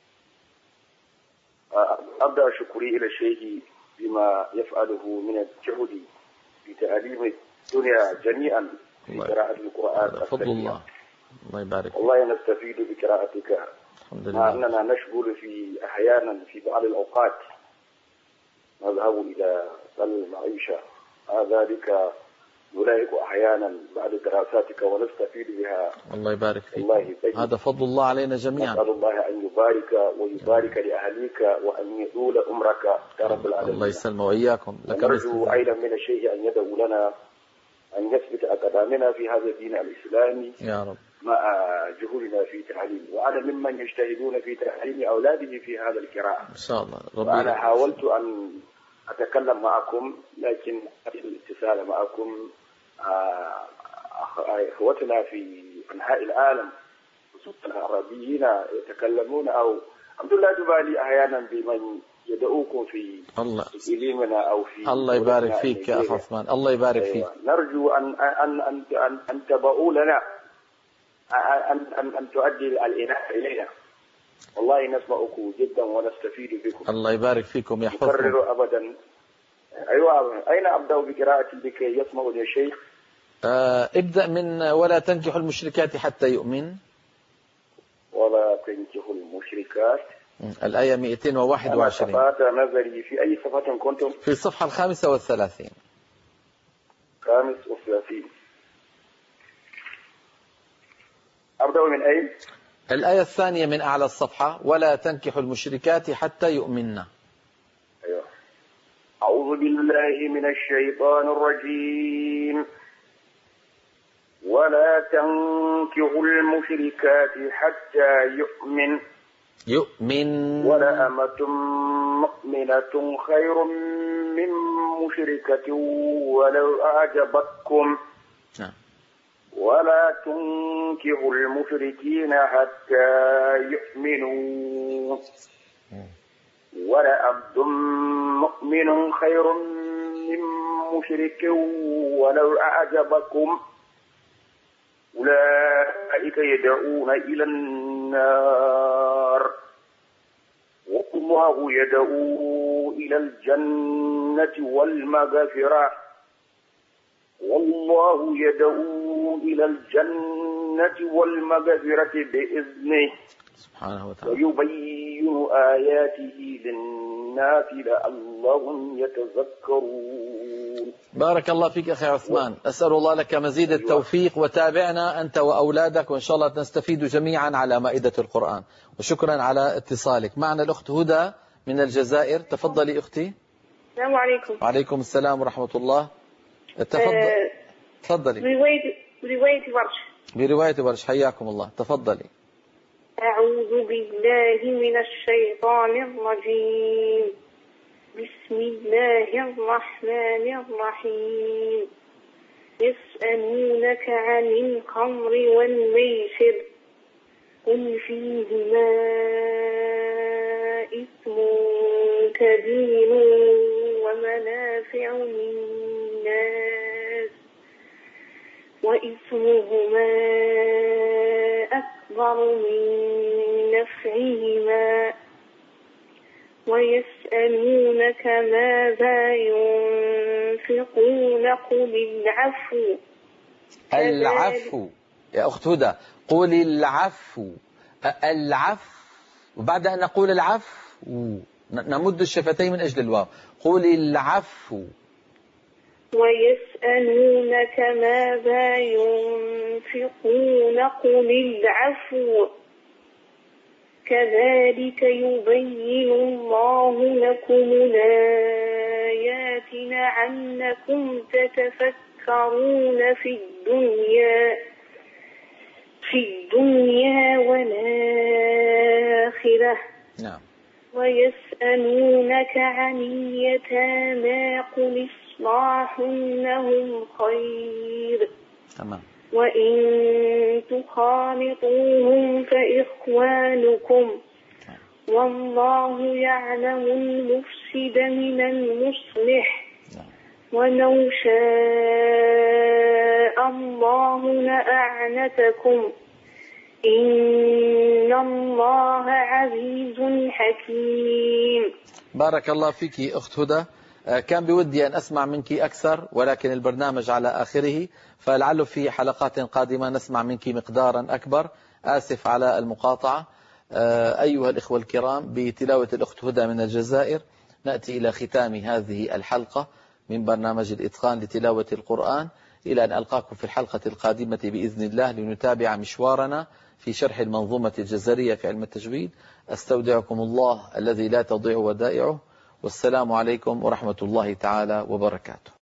أبدأ شكري إلى الشيخ بما يفعله من الجهد في تعليم الدنيا جميعا في قراءة القرآن.
فضل الله. الله يبارك.
والله نستفيد بقراءتك.
الحمد لله.
مع أننا نشغل في أحيانا في بعض الأوقات نذهب إلى المعيشة، ذلك نلاحق أحيانا بعد دراساتك ونستفيد بها.
الله يبارك فيك.
الله
هذا فضل الله علينا جميعا.
نسأل الله أن يبارك ويبارك لأهليك وأن يطول عمرك يا رب العالمين.
الله يسلم وإياكم.
ونرجو أيضا من الشيخ أن يدعو لنا أن يثبت أقدامنا في هذا الدين الإسلامي
يا رب
مع جهودنا في تعليم، وأنا ممن يجتهدون في تعليم أولاده في هذا القراءة
إن شاء الله. ربي.
وأنا حاولت أن أتكلم معكم، لكن الاتصال معكم إخوتنا في أنحاء العالم خصوصا العربيين يتكلمون، أو الحمد لله تبالي أحيانا بمن يدعوكم في
الله
إقليمنا أو في
الله يبارك فيك يا أخ عثمان. الله يبارك فيك.
نرجو أن أن أن أن, أن تبعوا لنا أن أن أن تؤدي الإناء إلينا. والله نسمعكم جدا ونستفيد بكم.
الله يبارك فيكم يحفظكم.
نكرر أبدا. أيوة. أين أبدأ بقراءة لكي يسمعوا يا شيخ؟
آه ابدأ من ولا تنكحوا المشركات حتى يؤمن.
ولا تنكحوا المشركات.
الآية مئتين وواحد وعشرين.
صفات نظري في أي صفحة كنتم؟
في الصفحة الخامسة والثلاثين.
خامس وثلاثين. نبدأ من أين؟
الآية الثانية من أعلى الصفحة: ولا تنكحوا المشركات حتى يؤمنن.
أيوة. أعوذ بالله من الشيطان الرجيم. ولا تنكحوا المشركات حتى يؤمن
يؤمن
ولا أمة مؤمنة خير من مشركة ولو أعجبتكم
نعم.
ولا تنكحوا المشركين حتى يؤمنوا ولا عبد مؤمن خير من مشرك ولو أعجبكم أولئك يدعون إلى النار والله يدعو إلى الجنة والمغفرة والله يدعو إلى الجنة والمغفرة بإذنه
سبحانه وتعالى
ويبين آياته للناس لعلهم يتذكرون.
بارك الله فيك أخي عثمان، أسأل الله لك مزيد التوفيق، وتابعنا أنت وأولادك وإن شاء الله نستفيد جميعا على مائدة القرآن. وشكرا على اتصالك. معنا الأخت هدى من الجزائر. تفضلي أختي.
السلام عليكم.
وعليكم السلام ورحمة الله. تفضل. تفضلي.
برواية برواية ورش.
برواية ورش، حياكم الله. تفضلي.
أعوذ بالله من الشيطان الرجيم. بسم الله الرحمن الرحيم. يسألونك عن الخمر والميسر قل فيهما إثم كبير ومنافع للناس وإثمهما أكبر من نفعهما ويسألونك ماذا ينفقون قل العفو.
العفو يا أخت هدى، قولي العفو. العفو، وبعد أن نقول العفو نمد الشفتين من أجل الواو. قولي العفو.
ويسألونك ماذا ينفقون قل العفو كذلك يبين الله لكم الآيات لعلكم تتفكرون في الدنيا في الدنيا والآخرة.
نعم.
ويسألونك عن اليتامى قل إصلاح لهم خير.
تمام.
وإن تخالطوهم فإخوانكم والله يعلم المفسد من المصلح ولو شاء الله لأعنتكم إن الله عزيز حكيم.
بارك الله فيك أخت هدى. كان بودي أن أسمع منك أكثر، ولكن البرنامج على آخره، فلعله في حلقات قادمة نسمع منك مقدارا أكبر. آسف على المقاطعة. أيها الإخوة الكرام، بتلاوة الأخت هدى من الجزائر نأتي إلى ختام هذه الحلقة من برنامج الإتقان لتلاوة القرآن، إلى أن ألقاكم في الحلقة القادمة بإذن الله لنتابع مشوارنا في شرح المنظومة الجزرية في علم التجويد. أستودعكم الله الذي لا تضيع ودائعه، والسلام عليكم ورحمة الله تعالى وبركاته.